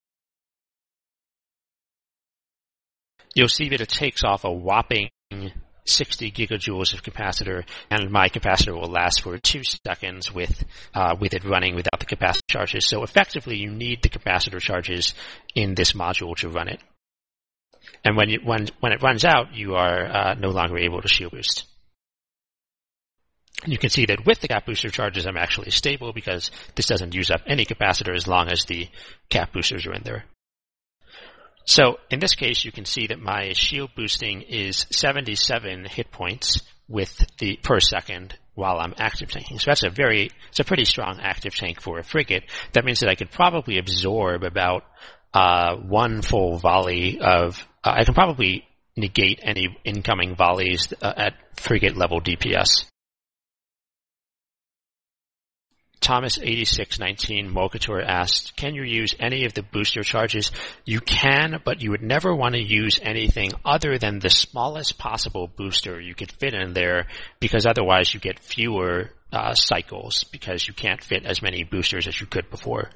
you'll see that it takes off a whopping 60 gigajoules of capacitor, and my capacitor will last for 2 seconds with it running without the capacitor charges. So effectively, you need the capacitor charges in this module to run it. And when it runs out, you are no longer able to shield boost. And you can see that with the cap booster charges, I'm actually stable because this doesn't use up any capacitor as long as the cap boosters are in there. So in this case, you can see that my shield boosting is 77 hit points per second while I'm active tanking. So it's a pretty strong active tank for a frigate. That means that I could probably absorb about one full volley I can probably negate any incoming volleys at frigate level DPS. Thomas8619 Mokator asked, can you use any of the booster charges? You can, but you would never want to use anything other than the smallest possible booster you could fit in there, because otherwise you get fewer cycles because you can't fit as many boosters as you could before.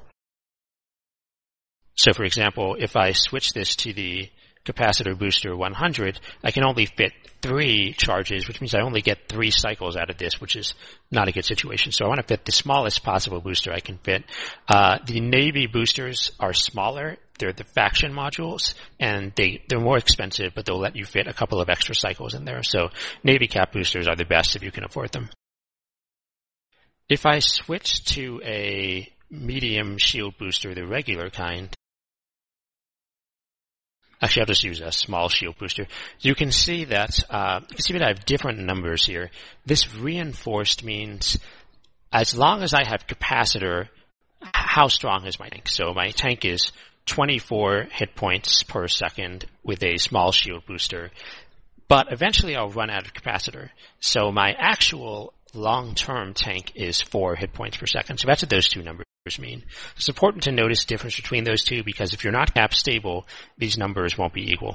So for example, if I switch this to the capacitor booster 100, I can only fit 3 charges, which means I only get 3 cycles out of this, which is not a good situation. So I want to fit the smallest possible booster I can fit. The Navy boosters are smaller. They're the faction modules, and they're more expensive, but they'll let you fit a couple of extra cycles in there. So Navy cap boosters are the best if you can afford them. If I switch to a medium shield booster, the regular kind, actually, I'll just use a small shield booster. You can see that I have different numbers here. This reinforced means as long as I have capacitor, how strong is my tank? So my tank is 24 hit points per second with a small shield booster, but eventually I'll run out of capacitor. So my actual long-term tank is 4 hit points per second. So that's what those two numbers mean. It's important to notice the difference between those two because if you're not cap stable, these numbers won't be equal.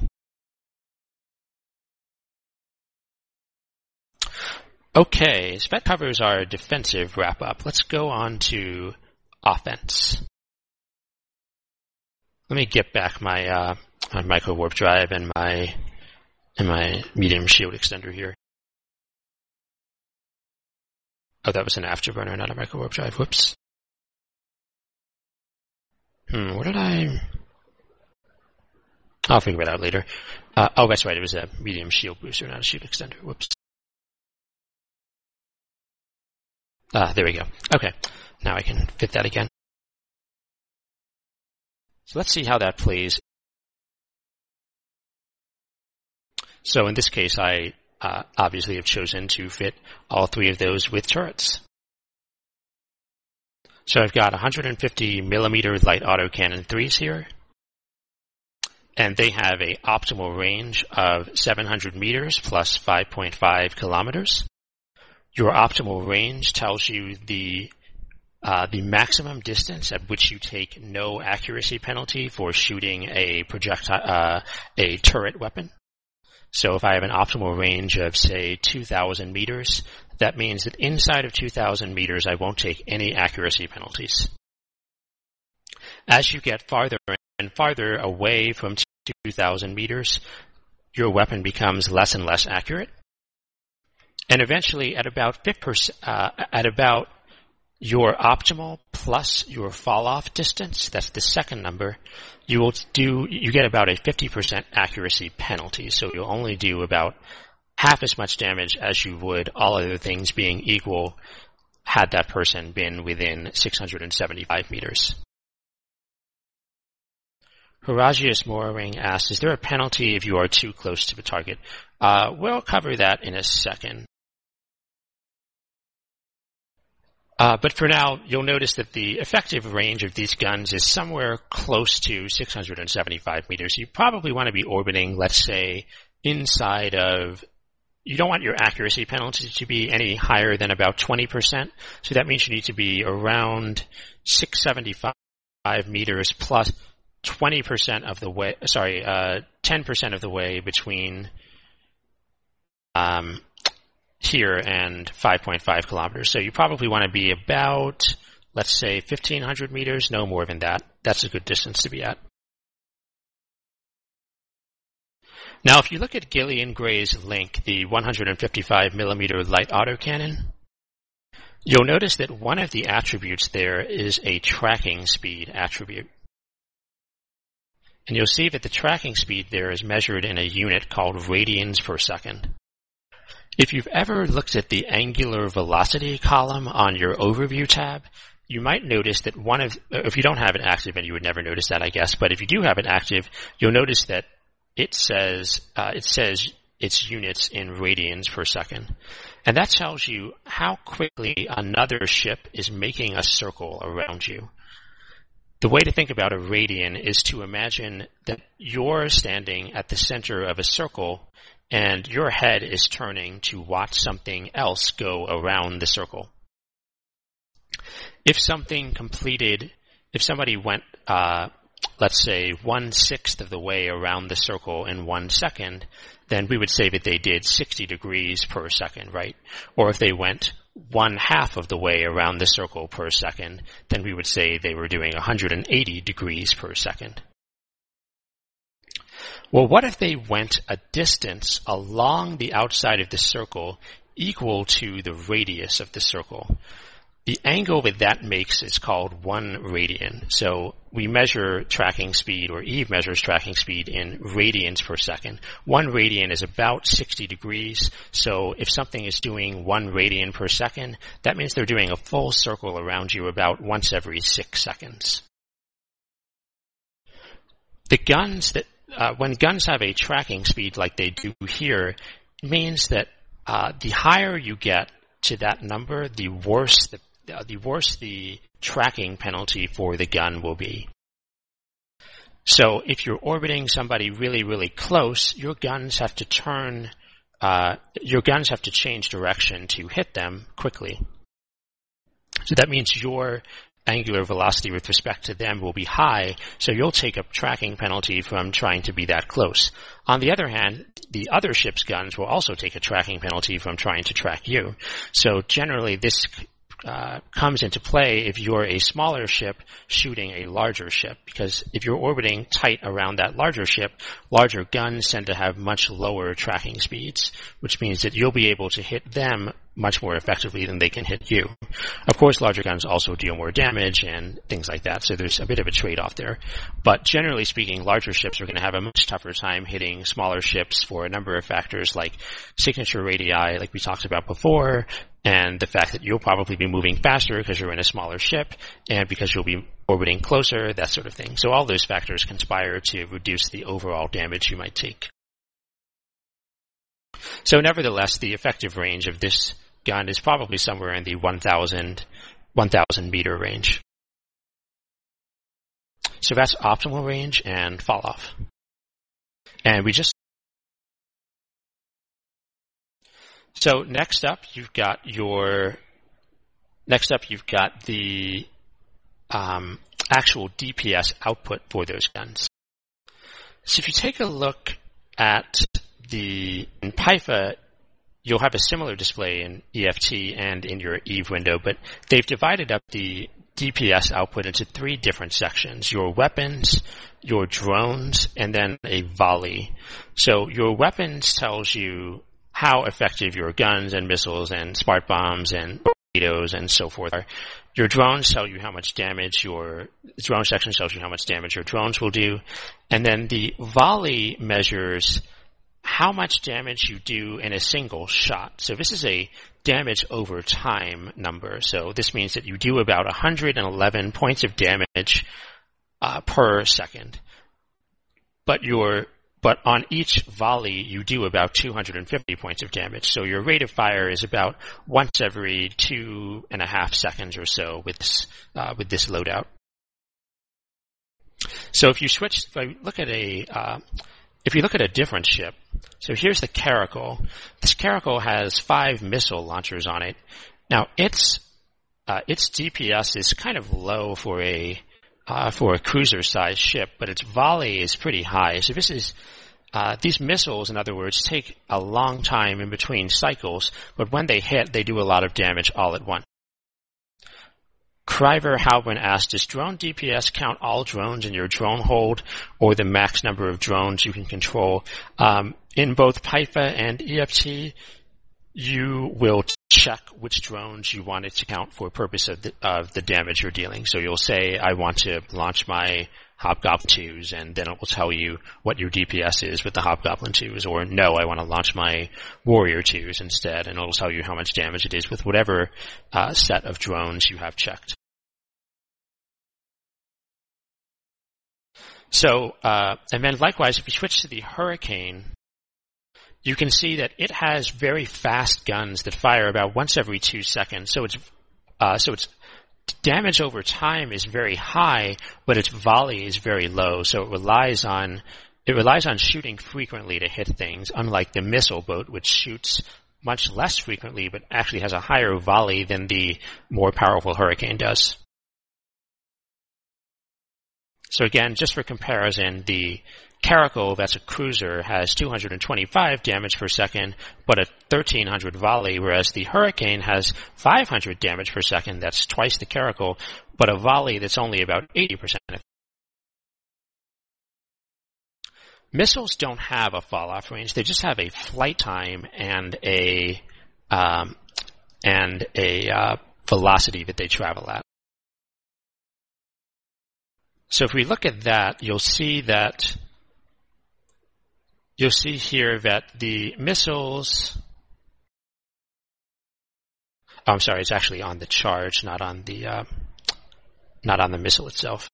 Okay, so that covers our defensive wrap-up. Let's go on to offense. Let me get back my micro warp drive and my medium shield extender here. Oh, that was an afterburner, not a micro warp drive. Whoops. What did I'll figure it out later. Oh, that's right. It was a medium shield booster, not a shield extender. Whoops. There we go. Okay. Now I can fit that again. So let's see how that plays. So in this case, I obviously have chosen to fit all 3 of those with turrets. So I've got 150 millimeter light autocannon 3s here, and they have a optimal range of 700 meters plus 5.5 kilometers. Your optimal range tells you the the maximum distance at which you take no accuracy penalty for shooting a a turret weapon. So if I have an optimal range of, say, 2,000 meters, that means that inside of 2,000 meters, I won't take any accuracy penalties. As you get farther and farther away from 2,000 meters, your weapon becomes less and less accurate. And eventually, at about 5%, at about your optimal plus your fall-off distance, that's the second number, you get about a 50% accuracy penalty. So you'll only do about half as much damage as you would, all other things being equal, had that person been within 675 meters. Horagius Mooring asks, is there a penalty if you are too close to the target? We'll cover that in a second. But for now, you'll notice that the effective range of these guns is somewhere close to 675 meters. You probably want to be orbiting, let's say, inside of, you don't want your accuracy penalty to be any higher than about 20%. So that means you need to be around 675 meters plus 20% of the way, 10% of the way between here and 5.5 kilometers. So you probably want to be about, let's say, 1,500 meters, no more than that. That's a good distance to be at. Now, if you look at Gillian Gray's Link, the 155 millimeter light autocannon, you'll notice that one of the attributes there is a tracking speed attribute. And you'll see that the tracking speed there is measured in a unit called radians per second. If you've ever looked at the angular velocity column on your overview tab, you might notice that if you don't have it active, and you would never notice that, I guess, but if you do have it active, you'll notice that it says its units in radians per second. And that tells you how quickly another ship is making a circle around you. The way to think about a radian is to imagine that you're standing at the center of a circle and your head is turning to watch something else go around the circle. If somebody went, let's say, 1/6 of the way around the circle in 1 second, then we would say that they did 60 degrees per second, right? Or if they went 1/2 of the way around the circle per second, then we would say they were doing 180 degrees per second. Well, what if they went a distance along the outside of the circle equal to the radius of the circle? The angle that makes is called 1 radian. So we measure tracking speed, or Eve measures tracking speed in radians per second. 1 radian is about 60 degrees. So if something is doing 1 radian per second, that means they're doing a full circle around you about once every 6 seconds. The guns when guns have a tracking speed like they do here, it means that the higher you get to that number, the worse the tracking penalty for the gun will be. So if you're orbiting somebody really, really close, your guns have to change direction to hit them quickly. So that means your angular velocity with respect to them will be high, so you'll take a tracking penalty from trying to be that close. On the other hand, the other ship's guns will also take a tracking penalty from trying to track you. So generally this comes into play if you're a smaller ship shooting a larger ship, because if you're orbiting tight around that larger ship, larger guns tend to have much lower tracking speeds, which means that you'll be able to hit them much more effectively than they can hit you. Of course, larger guns also deal more damage and things like that, so there's a bit of a trade-off there. But generally speaking, larger ships are going to have a much tougher time hitting smaller ships for a number of factors like signature radii, like we talked about before, and the fact that you'll probably be moving faster because you're in a smaller ship, and because you'll be orbiting closer, that sort of thing. So all those factors conspire to reduce the overall damage you might take. So nevertheless, the effective range of this gun is probably somewhere in the 1,000 meter range. So that's optimal range and fall off. And so next up, you've got your Next up, you've got the actual DPS output for those guns. So if you take a look at in PIFA, you'll have a similar display in EFT and in your EVE window, but they've divided up the DPS output into 3 different sections: your weapons, your drones, and then a volley. So your weapons tells you how effective your guns and missiles and smart bombs and torpedoes and so forth are. Your drones tell you how much damage your drone section tells you how much damage your drones will do. And then the volley measures how much damage you do in a single shot. So this is a damage over time number. So this means that you do about 111 points of damage per second. But on each volley, you do about 250 points of damage. So your rate of fire is about once every 2.5 seconds or so with this loadout. So if you look at a different ship, so here's the Caracal. This Caracal has 5 missile launchers on it. Now its DPS is kind of low for a cruiser-sized ship, but its volley is pretty high. So these missiles, in other words, take a long time in between cycles, but when they hit, they do a lot of damage all at once. Kryver Halbrin asked, does drone DPS count all drones in your drone hold or the max number of drones you can control? In both PIFA and EFT, you will check which drones you want it to count for purpose of the damage you're dealing. So you'll say, I want to launch my Hobgoblin 2s, and then it will tell you what your DPS is with the Hobgoblin 2s, or no, I want to launch my Warrior 2s instead, and it'll tell you how much damage it is with whatever set of drones you have checked. So, and then likewise, if you switch to the Hurricane, you can see that it has very fast guns that fire about once every 2 seconds. So its damage over time is very high, but its volley is very low. So it relies on shooting frequently to hit things, unlike the missile boat, which shoots much less frequently, but actually has a higher volley than the more powerful Hurricane does. So again, just for comparison, the Caracal, that's a cruiser, has 225 damage per second, but a 1300 volley, whereas the Hurricane has 500 damage per second, that's twice the Caracal, but a volley that's only about 80%. Missiles don't have a fall-off range, they just have a flight time and a velocity that they travel at. So if we look at that, you'll see here that the missiles, I'm sorry, it's actually on the charge, not on the missile itself.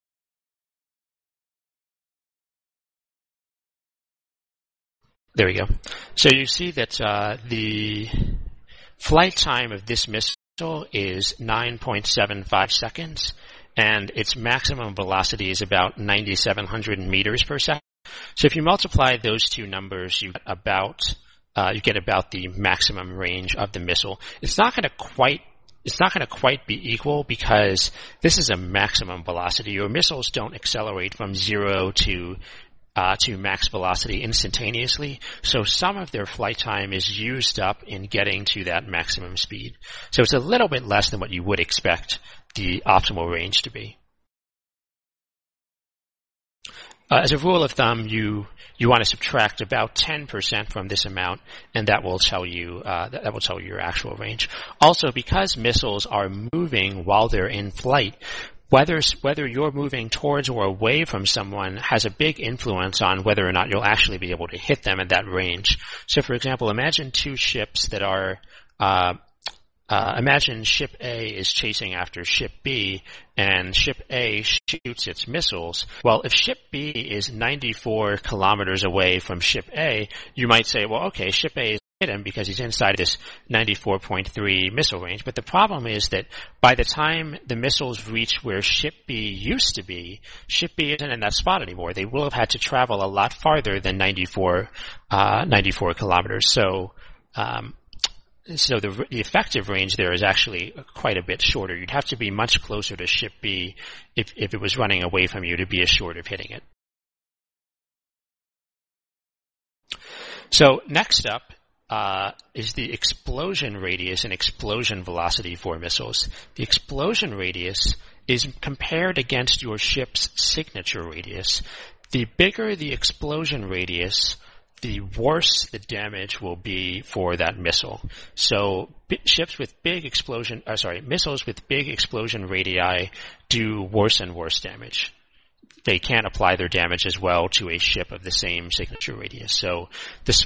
There we go. So you see that the flight time of this missile is 9.75 seconds, and its maximum velocity is about 9,700 meters per second. So if you multiply those two numbers, you get about the maximum range of the missile. It's not going to quite be equal because this is a maximum velocity. Your missiles don't accelerate from 0 to max velocity instantaneously. So some of their flight time is used up in getting to that maximum speed. So it's a little bit less than what you would expect the optimal range to be. As a rule of thumb, you want to subtract about 10% from this amount, and that will tell you your actual range. Also, because missiles are moving while they're in flight, whether you're moving towards or away from someone has a big influence on whether or not you'll actually be able to hit them at that range. So, for example, imagine two ships that are imagine ship A is chasing after ship B, and ship A shoots its missiles. Well, if ship B is 94 kilometers away from ship A, you might say, well, okay, ship A is hit him because he's inside this 94.3 missile range. But the problem is that by the time the missiles reach where ship B used to be, ship B isn't in that spot anymore. They will have had to travel a lot farther than 94 kilometers. So, So the effective range there is actually quite a bit shorter. You'd have to be much closer to ship B if it was running away from you to be assured of hitting it. So next up is the explosion radius and explosion velocity for missiles. The explosion radius is compared against your ship's signature radius. The bigger the explosion radius, the worse the damage will be for that missile. So missiles with big explosion radii do worse and worse damage. They can't apply their damage as well to a ship of the same signature radius. So the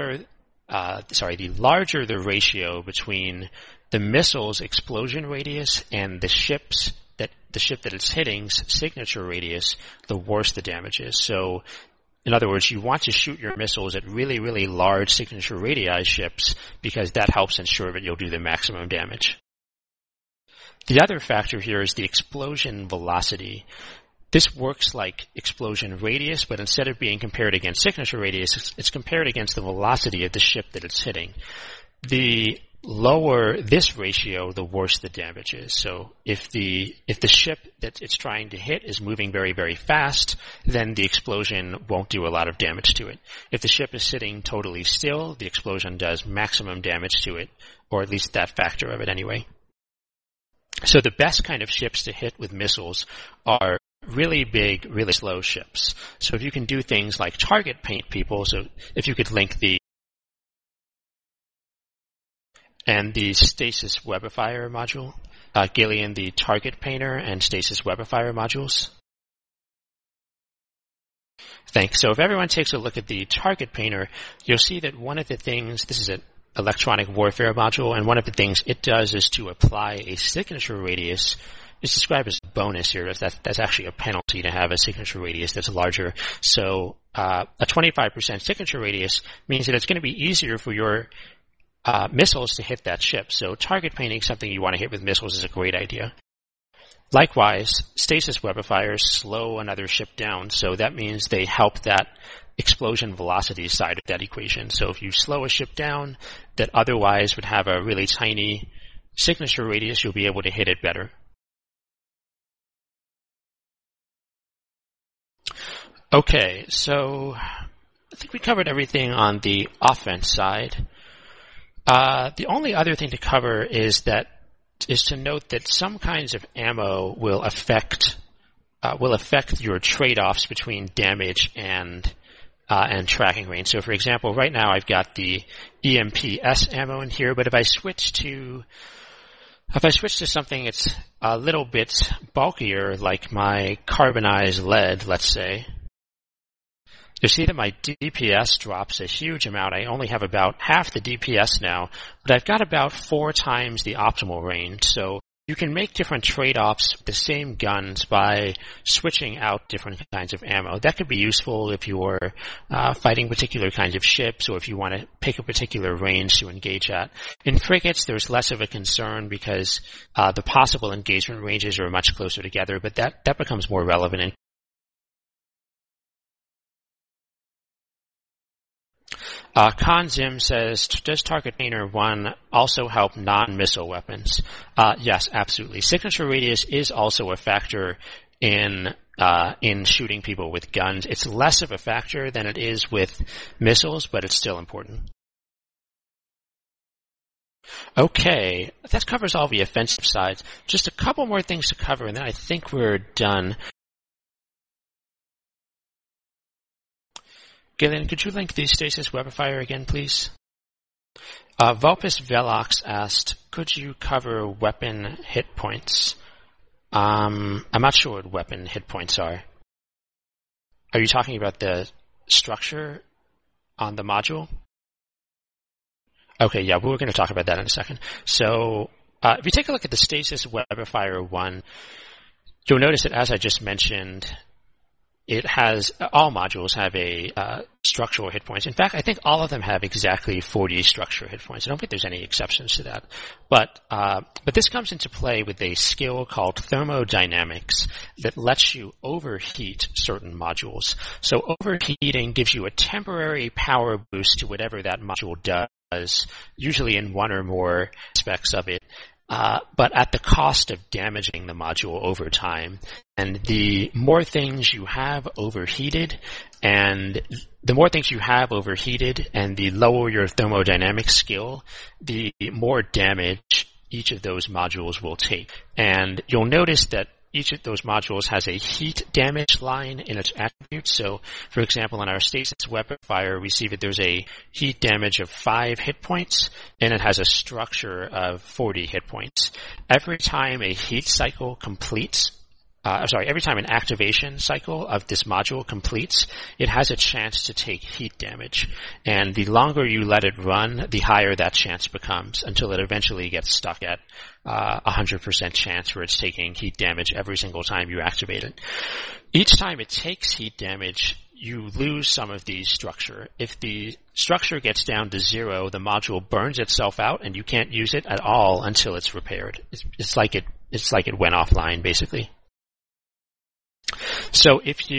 larger the ratio between the missile's explosion radius and the ship that it's hitting's signature radius, the worse the damage is. So in other words, you want to shoot your missiles at really, really large signature radii ships because that helps ensure that you'll do the maximum damage. The other factor here is the explosion velocity. This works like explosion radius, but instead of being compared against signature radius, it's compared against the velocity of the ship that it's hitting. The lower this ratio, the worse the damage is. So if the ship that it's trying to hit is moving very, very fast, then the explosion won't do a lot of damage to it. If the ship is sitting totally still, the explosion does maximum damage to it, or at least that factor of it anyway. So the best kind of ships to hit with missiles are really big, really slow ships. So if you can do things like target paint people, so if you could link the Stasis Webifier module, Gillian, the target painter, and Stasis Webifier modules. Thanks. So if everyone takes a look at the target painter, you'll see that one of the things, this is an electronic warfare module, and one of the things it does is to apply a signature radius. It's described as a bonus here. That's actually a penalty to have a signature radius that's larger. So a 25% signature radius means that it's going to be easier for your missiles to hit that ship. So target painting something you want to hit with missiles is a great idea. Likewise, stasis webifiers slow another ship down, so that means they help that explosion velocity side of that equation. So if you slow a ship down that otherwise would have a really tiny signature radius, you'll be able to hit it better. Okay, so I think we covered everything on the offense side. The only other thing to cover is to note that some kinds of ammo will affect your trade-offs between damage and tracking range. So, for example, right now I've got the EMP-S ammo in here, but if I switch to something that's a little bit bulkier, like my carbonized lead, let's say, you'll see that my DPS drops a huge amount. I only have about half the DPS now, but I've got about 4 times the optimal range. So you can make different trade-offs with the same guns by switching out different kinds of ammo. That could be useful if you're fighting particular kinds of ships or if you want to pick a particular range to engage at. In frigates, there's less of a concern because the possible engagement ranges are much closer together, but that becomes more relevant in Conzim says, does Target Painter 1 also help non-missile weapons? Yes, absolutely. Signature radius is also a factor in shooting people with guns. It's less of a factor than it is with missiles, but it's still important. Okay, that covers all the offensive sides. Just a couple more things to cover, and then I think we're done. Gillian, could you link the Stasis Webifier again, please? Vulpus Velox asked, could you cover weapon hit points? I'm not sure what weapon hit points are. Are you talking about the structure on the module? Okay, yeah, we're going to talk about that in a second. So if you take a look at the Stasis Webifier 1, you'll notice that, as I just mentioned, all modules have a structural hit points. In fact, I think all of them have exactly 40 structural hit points. I don't think there's any exceptions to that. But this comes into play with a skill called thermodynamics that lets you overheat certain modules. So overheating gives you a temporary power boost to whatever that module does does, usually in one or more aspects of it, but at the cost of damaging the module over time. And the more things you have overheated, and the lower your thermodynamic skill, the more damage each of those modules will take. And you'll notice that each of those modules has a heat damage line in its attributes. So, for example, in our stasis webifier, we see that there's a heat damage of 5 hit points, and it has a structure of 40 hit points. Every time a heat cycle completes, every time an activation cycle of this module completes, it has a chance to take heat damage. And the longer you let it run, the higher that chance becomes, until it eventually gets stuck at 100% chance where it's taking heat damage every single time you activate it. Each time it takes heat damage, you lose some of the structure. If the structure gets down to 0, the module burns itself out, and you can't use it at all until it's repaired. It's like it went offline, basically. So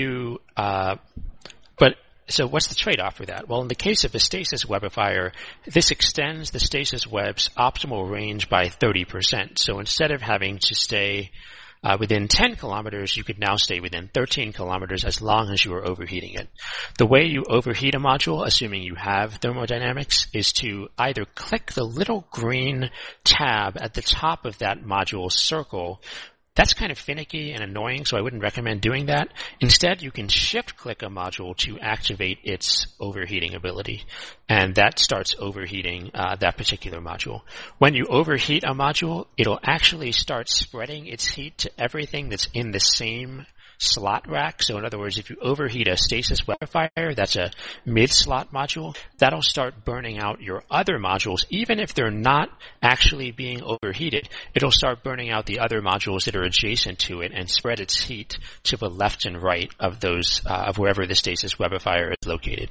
so what's the trade-off for that? Well, in the case of a stasis webifier, this extends the stasis web's optimal range by 30%. So instead of having to stay within 10 kilometers, you could now stay within 13 kilometers as long as you are overheating it. The way you overheat a module, assuming you have thermodynamics, is to either click the little green tab at the top of that module circle. That's kind of finicky and annoying, so I wouldn't recommend doing that. Instead, you can shift-click a module to activate its overheating ability, and that starts overheating that particular module. When you overheat a module, it'll actually start spreading its heat to everything that's in the same slot rack. So in other words, if you overheat a stasis webifier, that's a mid-slot module, that'll start burning out your other modules. Even if they're not actually being overheated, it'll start burning out the other modules that are adjacent to it and spread its heat to the left and right of those, of wherever the stasis webifier is located.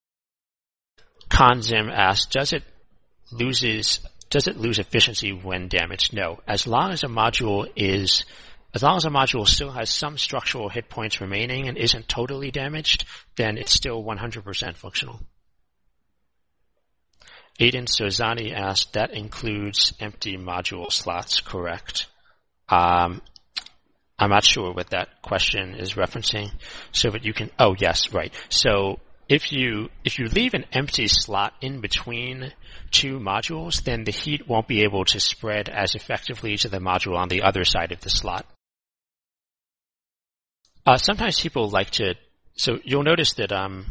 Conzim asks, does it lose efficiency when damaged? No. As long as a module still has some structural hit points remaining and isn't totally damaged, then it's still 100% functional. Aiden Sozani asked, that includes empty module slots, correct? I'm not sure what that question is referencing. So that you can, oh yes, right. So if you leave an empty slot in between two modules, then the heat won't be able to spread as effectively to the module on the other side of the slot. Sometimes people like to, so you'll notice that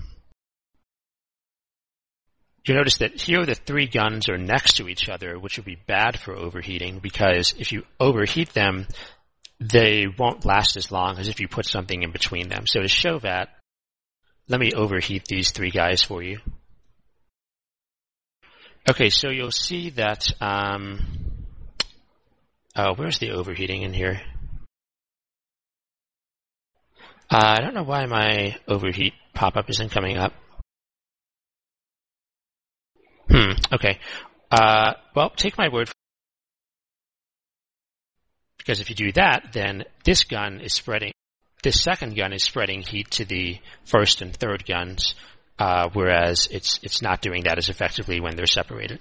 here the 3 guns are next to each other, which would be bad for overheating, because if you overheat them, they won't last as long as if you put something in between them. So to show that, let me overheat these 3 guys for you. Okay, so you'll see that, where's the overheating in here? I don't know why my overheat pop-up isn't coming up. Okay. Well, take my word for it. Because if you do that, then this second gun is spreading heat to the first and third guns, whereas it's not doing that as effectively when they're separated.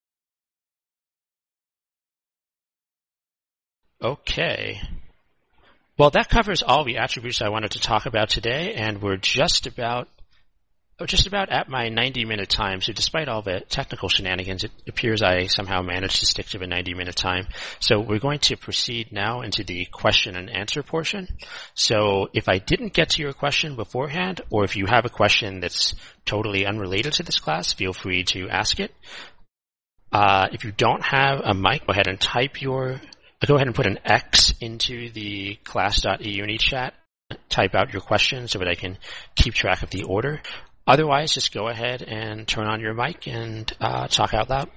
Okay. Well, that covers all the attributes I wanted to talk about today, and we're just about at my 90-minute time. So despite all the technical shenanigans, it appears I somehow managed to stick to the 90-minute time. So we're going to proceed now into the question and answer portion. So if I didn't get to your question beforehand, or if you have a question that's totally unrelated to this class, feel free to ask it. If you don't have a mic, go ahead and go ahead and put an X into the class.euni chat. Type out your question so that I can keep track of the order. Otherwise, just go ahead and turn on your mic and talk out loud.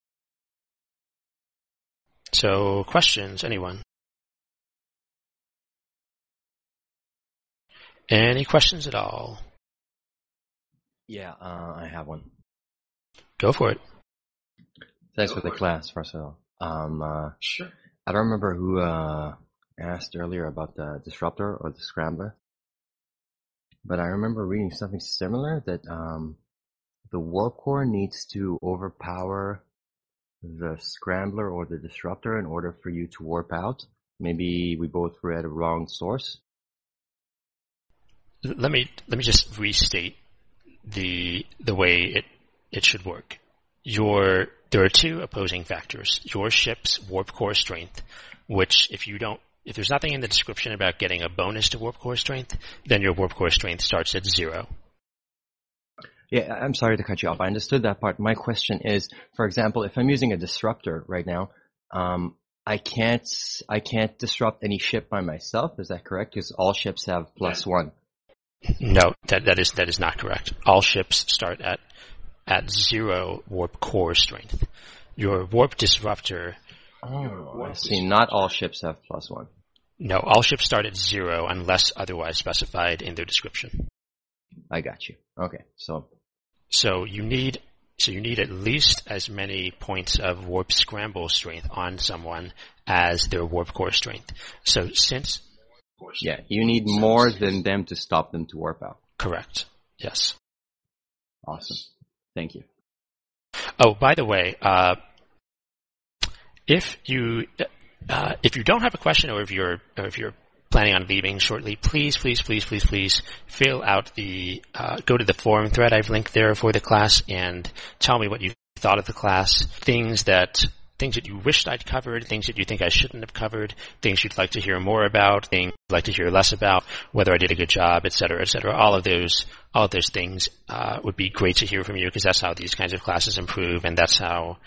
So, questions, anyone? Any questions at all? Yeah, I have one. Go for it. Thanks for the class, first of all. Sure. I don't remember who asked earlier about the disruptor or the scrambler, but I remember reading something similar that the warp core needs to overpower the scrambler or the disruptor in order for you to warp out? Maybe we both read a wrong source. Let me just restate the way it should work. There are two opposing factors. Your ship's warp core strength, which if there's nothing in the description about getting a bonus to warp core strength, then your warp core strength starts at 0. Yeah, I'm sorry to cut you off. I understood that part. My question is, for example, if I'm using a disruptor right now, I can't disrupt any ship by myself. Is that correct? Because all ships have +1. No, that is not correct. All ships start at 0 warp core strength. Your warp disruptor. Oh, I see. Not all ships have +1. No, all ships start at 0 unless otherwise specified in their description. I got you. Okay, so you need at least as many points of warp scramble strength on someone as their warp core strength. So since you need more than them to stop them to warp out. Correct. Yes. Awesome. Thank you. Oh, by the way, if you don't have a question or if you're planning on leaving shortly, please fill out go to the forum thread I've linked there for the class and tell me what you thought of the class, things that you wished I'd covered, things that you think I shouldn't have covered, things you'd like to hear more about, things you'd like to hear less about, whether I did a good job, et cetera, et cetera. All of those things would be great to hear from you because that's how these kinds of classes improve, and that's how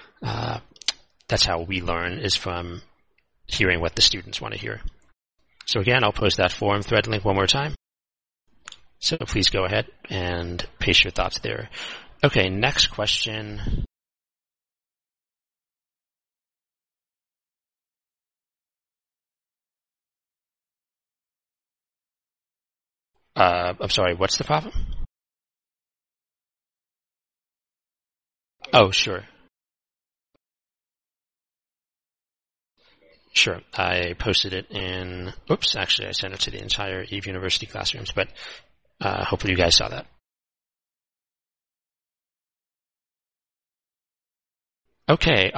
we learn is from hearing what the students want to hear. So again, I'll post that forum thread link one more time. So please go ahead and paste your thoughts there. Okay, next question. I'm sorry, what's the problem? Oh, sure. Sure. I posted it actually I sent it to the entire Eve University classrooms, but hopefully you guys saw that. Okay,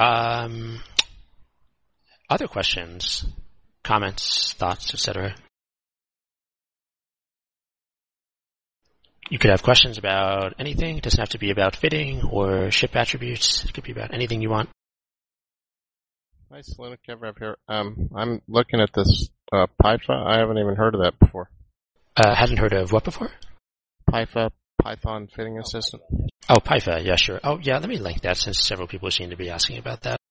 other questions, comments, thoughts, etc.? You could have questions about anything. It doesn't have to be about fitting or ship attributes. It could be about anything you want. Hi, Selena Kevrab here. I'm looking at this PyFA. I haven't even heard of that before. Hadn't heard of what before? PyFA, Python Fitting Assistant. Oh, PyFA, yeah, sure. Oh, yeah, let me link that since several people seem to be asking about that.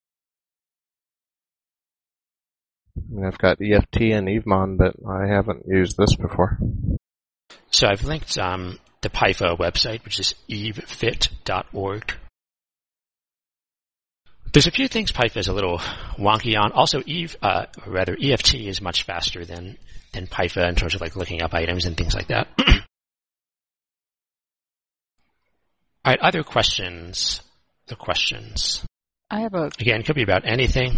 I mean, I've got EFT and EVMON, but I haven't used this before. So I've linked the PyFA website, which is evefit.org. There's a few things PyFA is a little wonky on. Also, EFT is much faster than PyFA in terms of like looking up items and things like that. All right, other questions? The questions. Again, it could be about anything.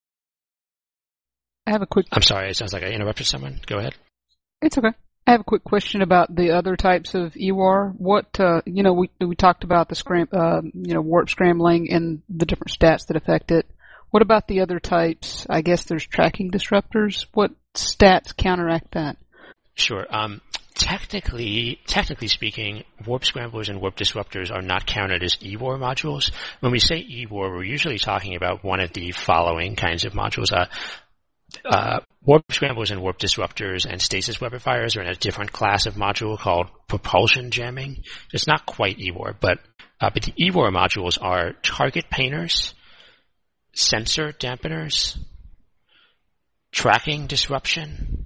I have a quick... I'm sorry, it sounds like I interrupted someone. Go ahead. It's okay. I have a quick question about the other types of EWAR. What, we talked about the warp scrambling and the different stats that affect it. What about the other types? I guess there's tracking disruptors. What stats counteract that? Sure. Technically speaking, warp scramblers and warp disruptors are not counted as EWAR modules. When we say EWAR, we're usually talking about one of the following kinds of modules. Warp scramblers and warp disruptors and stasis webifiers are in a different class of module called propulsion jamming. It's not quite EWAR, but the EWAR modules are target painters, sensor dampeners, tracking disruption,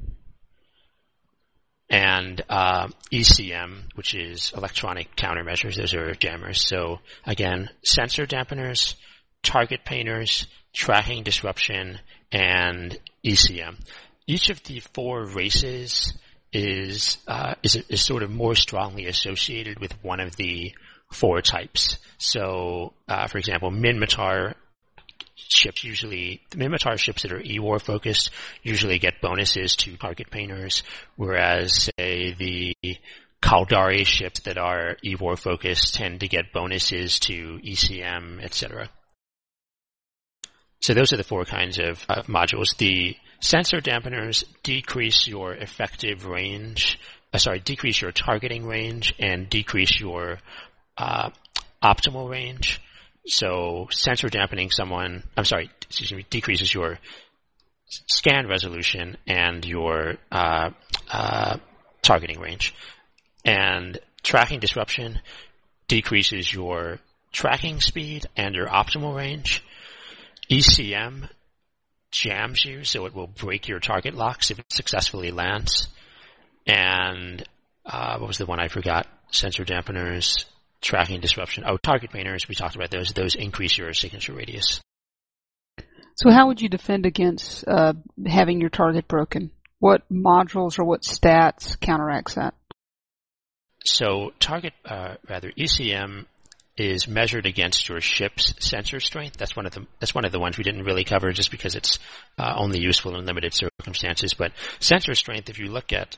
and ECM, which is electronic countermeasures. Those are jammers. So again, sensor dampeners, target painters, tracking disruption, and ECM. Each of the four races is sort of more strongly associated with one of the four types. So, for example, Minmatar ships that are EWAR focused usually get bonuses to target painters, whereas say the Caldari ships that are EWAR focused tend to get bonuses to ECM, etc. So those are the four kinds of modules. The sensor dampeners decrease your effective range, decrease your targeting range and decrease your optimal range. So sensor dampening decreases your scan resolution and your targeting range. And tracking disruption decreases your tracking speed and your optimal range. ECM jams you, so it will break your target locks if it successfully lands. And what was the one I forgot? Sensor dampeners, tracking disruption. Oh, target painters, we talked about those. Those increase your signature radius. So how would you defend against having your target broken? What modules or what stats counteracts that? So ECM is measured against your ship's sensor strength. That's one of the ones we didn't really cover just because it's only useful in limited circumstances. But sensor strength, if you look at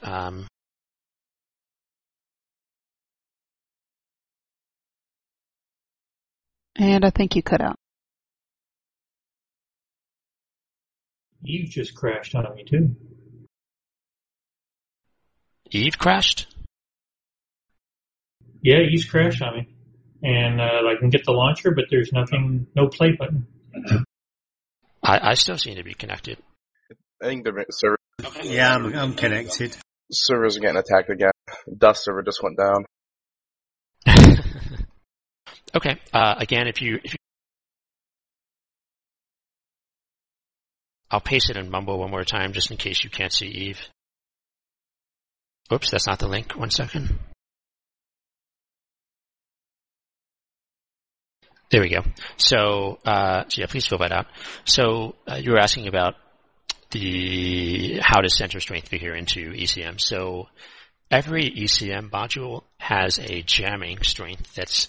and I think you cut out. Eve just crashed on me too. Eve crashed? Yeah, Eve's crashed on me. And I can get the launcher, but there's no play button. I still seem to be connected. I think the server. Yeah, I'm connected. Servers are getting attacked again. Dust server just went down. Okay. Again, if you I'll paste it in Mumble one more time just in case you can't see Eve. Oops, that's not the link. 1 second. There we go. So yeah, please fill that out. So you were asking about how does sensor strength figure into ECM. So every ECM module has a jamming strength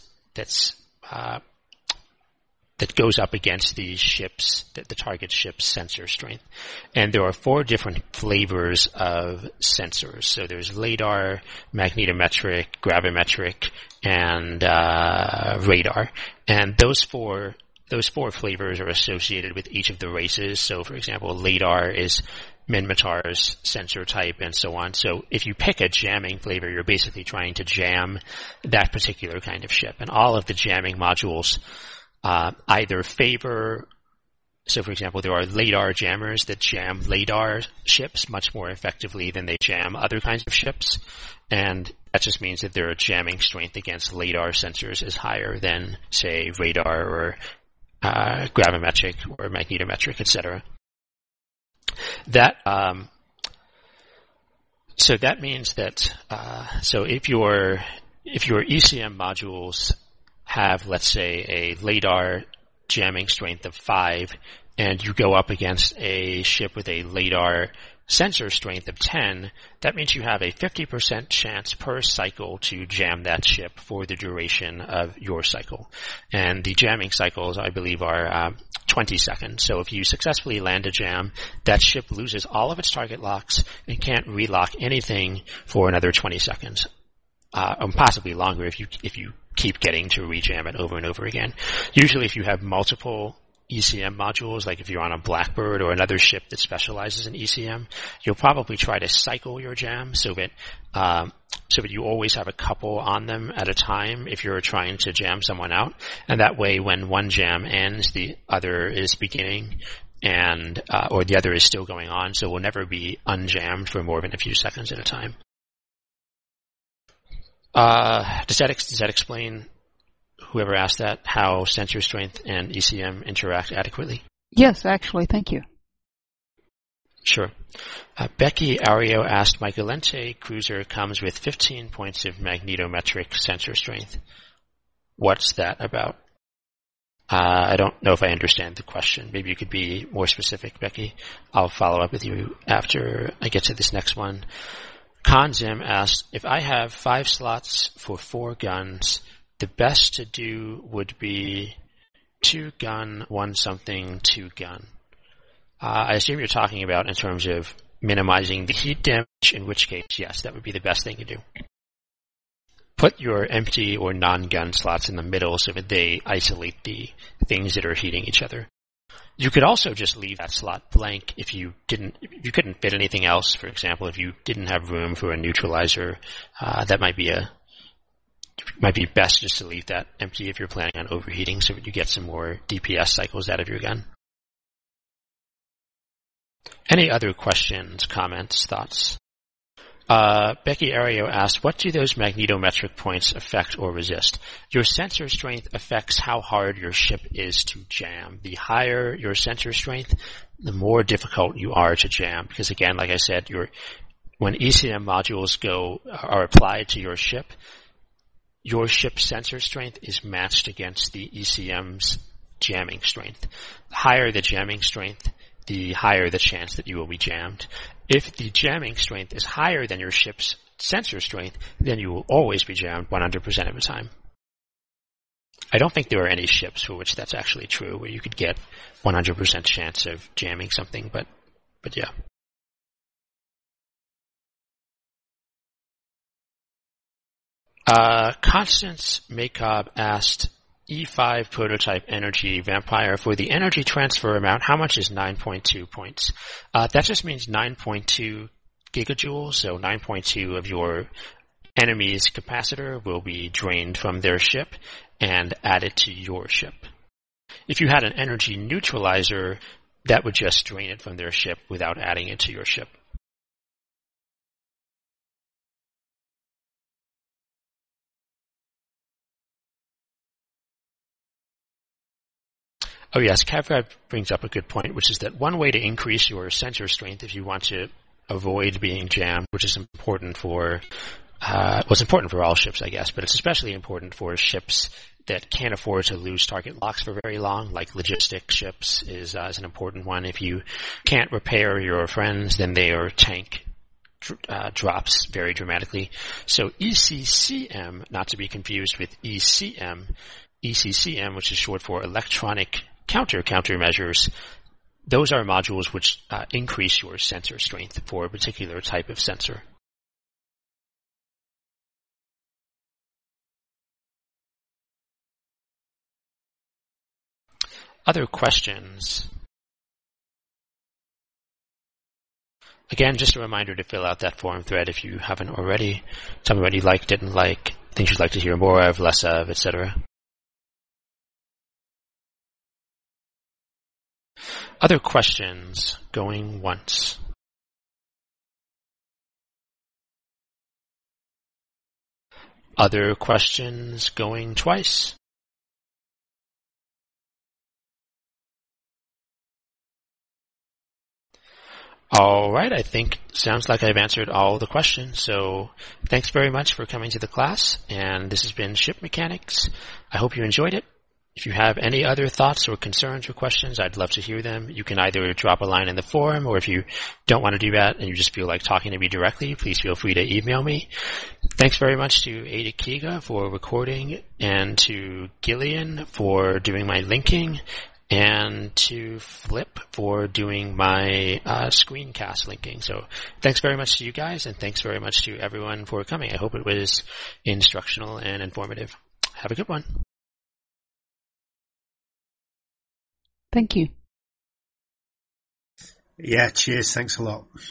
that goes up against the target ship's sensor strength. And there are 4 different flavors of sensors. So there's LiDAR, magnetometric, gravimetric, and radar. And those four flavors are associated with each of the races. So for example, LiDAR is Minmatar's sensor type and so on. So if you pick a jamming flavor, you're basically trying to jam that particular kind of ship. And all of the jamming modules either favor, so for example, there are LiDAR jammers that jam LiDAR ships much more effectively than they jam other kinds of ships. And that just means that their jamming strength against LiDAR sensors is higher than, say, radar or gravimetric or magnetometric, etc. So that means that so if your ECM modules have, let's say, a LiDAR jamming strength of 5, and you go up against a ship with a LiDAR sensor strength of 10, that means you have a 50% chance per cycle to jam that ship for the duration of your cycle. And the jamming cycles, I believe, are 20 seconds. So if you successfully land a jam, that ship loses all of its target locks and can't relock anything for another 20 seconds. Or possibly longer if you keep getting to rejam it over and over again. Usually if you have multiple ECM modules, like if you're on a Blackbird or another ship that specializes in ECM, you'll probably try to cycle your jam so that you always have a couple on them at a time if you're trying to jam someone out. And that way when one jam ends, the other is beginning and or the other is still going on, so we'll never be unjammed for more than a few seconds at a time. Does that explain, whoever asked that, how sensor strength and ECM interact adequately? Yes, actually, thank you. Sure. Becky Ario asked, my Galente cruiser comes with 15 points of magnetometric sensor strength. What's that about? I don't know if I understand the question. Maybe you could be more specific, Becky. I'll follow up with you after I get to this next one. Kanzim asked, if I have 5 slots for 4 guns, the best to do would be 2 gun, 1 something, 2 gun. I assume you're talking about in terms of minimizing the heat damage, in which case, yes, that would be the best thing to do. put your empty or non-gun slots in the middle so that they isolate the things that are heating each other. You could also just leave that slot blank if you couldn't fit anything else. For example, if you didn't have room for a neutralizer, that might be best just to leave that empty if you're planning on overheating so that you get some more DPS cycles out of your gun. Any other questions, comments, thoughts? Becky Ario asked, what do those magnetometric points affect or resist? Your sensor strength affects how hard your ship is to jam. The higher your sensor strength, the more difficult you are to jam. Because again, like I said, when ECM modules are applied to your ship's sensor strength is matched against the ECM's jamming strength. The higher the jamming strength, the higher the chance that you will be jammed. If the jamming strength is higher than your ship's sensor strength, then you will always be jammed 100% of the time. I don't think there are any ships for which that's actually true, where you could get 100% chance of jamming something, but yeah. Constance Macob asked, E5 prototype energy vampire, for the energy transfer amount, how much is 9.2 points? That just means 9.2 gigajoules, so 9.2 of your enemy's capacitor will be drained from their ship and added to your ship. If you had an energy neutralizer, that would just drain it from their ship without adding it to your ship. Oh yes, Cavrab brings up a good point, which is that one way to increase your sensor strength if you want to avoid being jammed, which is important for, it's important for all ships, I guess, but it's especially important for ships that can't afford to lose target locks for very long, like logistic ships is an important one. If you can't repair your friends, then their tank drops very dramatically. So ECCM, not to be confused with ECM, which is short for electronic countermeasures, those are modules which increase your sensor strength for a particular type of sensor. Other questions? Again, just a reminder to fill out that forum thread if you haven't already. Tell me what you liked, didn't like, things you'd like to hear more of, less of, etc. Other questions going once? Other questions going twice? All right, I think sounds like I've answered all the questions. So thanks very much for coming to the class, and this has been Ship Mechanics. I hope you enjoyed it. If you have any other thoughts or concerns or questions, I'd love to hear them. You can either drop a line in the forum, or if you don't want to do that and you just feel like talking to me directly, please feel free to email me. Thanks very much to Ada Kiga for recording, and to Gillian for doing my linking, and to Flip for doing my screencast linking. So thanks very much to you guys, and thanks very much to everyone for coming. I hope it was instructional and informative. Have a good one. Thank you. Yeah, cheers. Thanks a lot.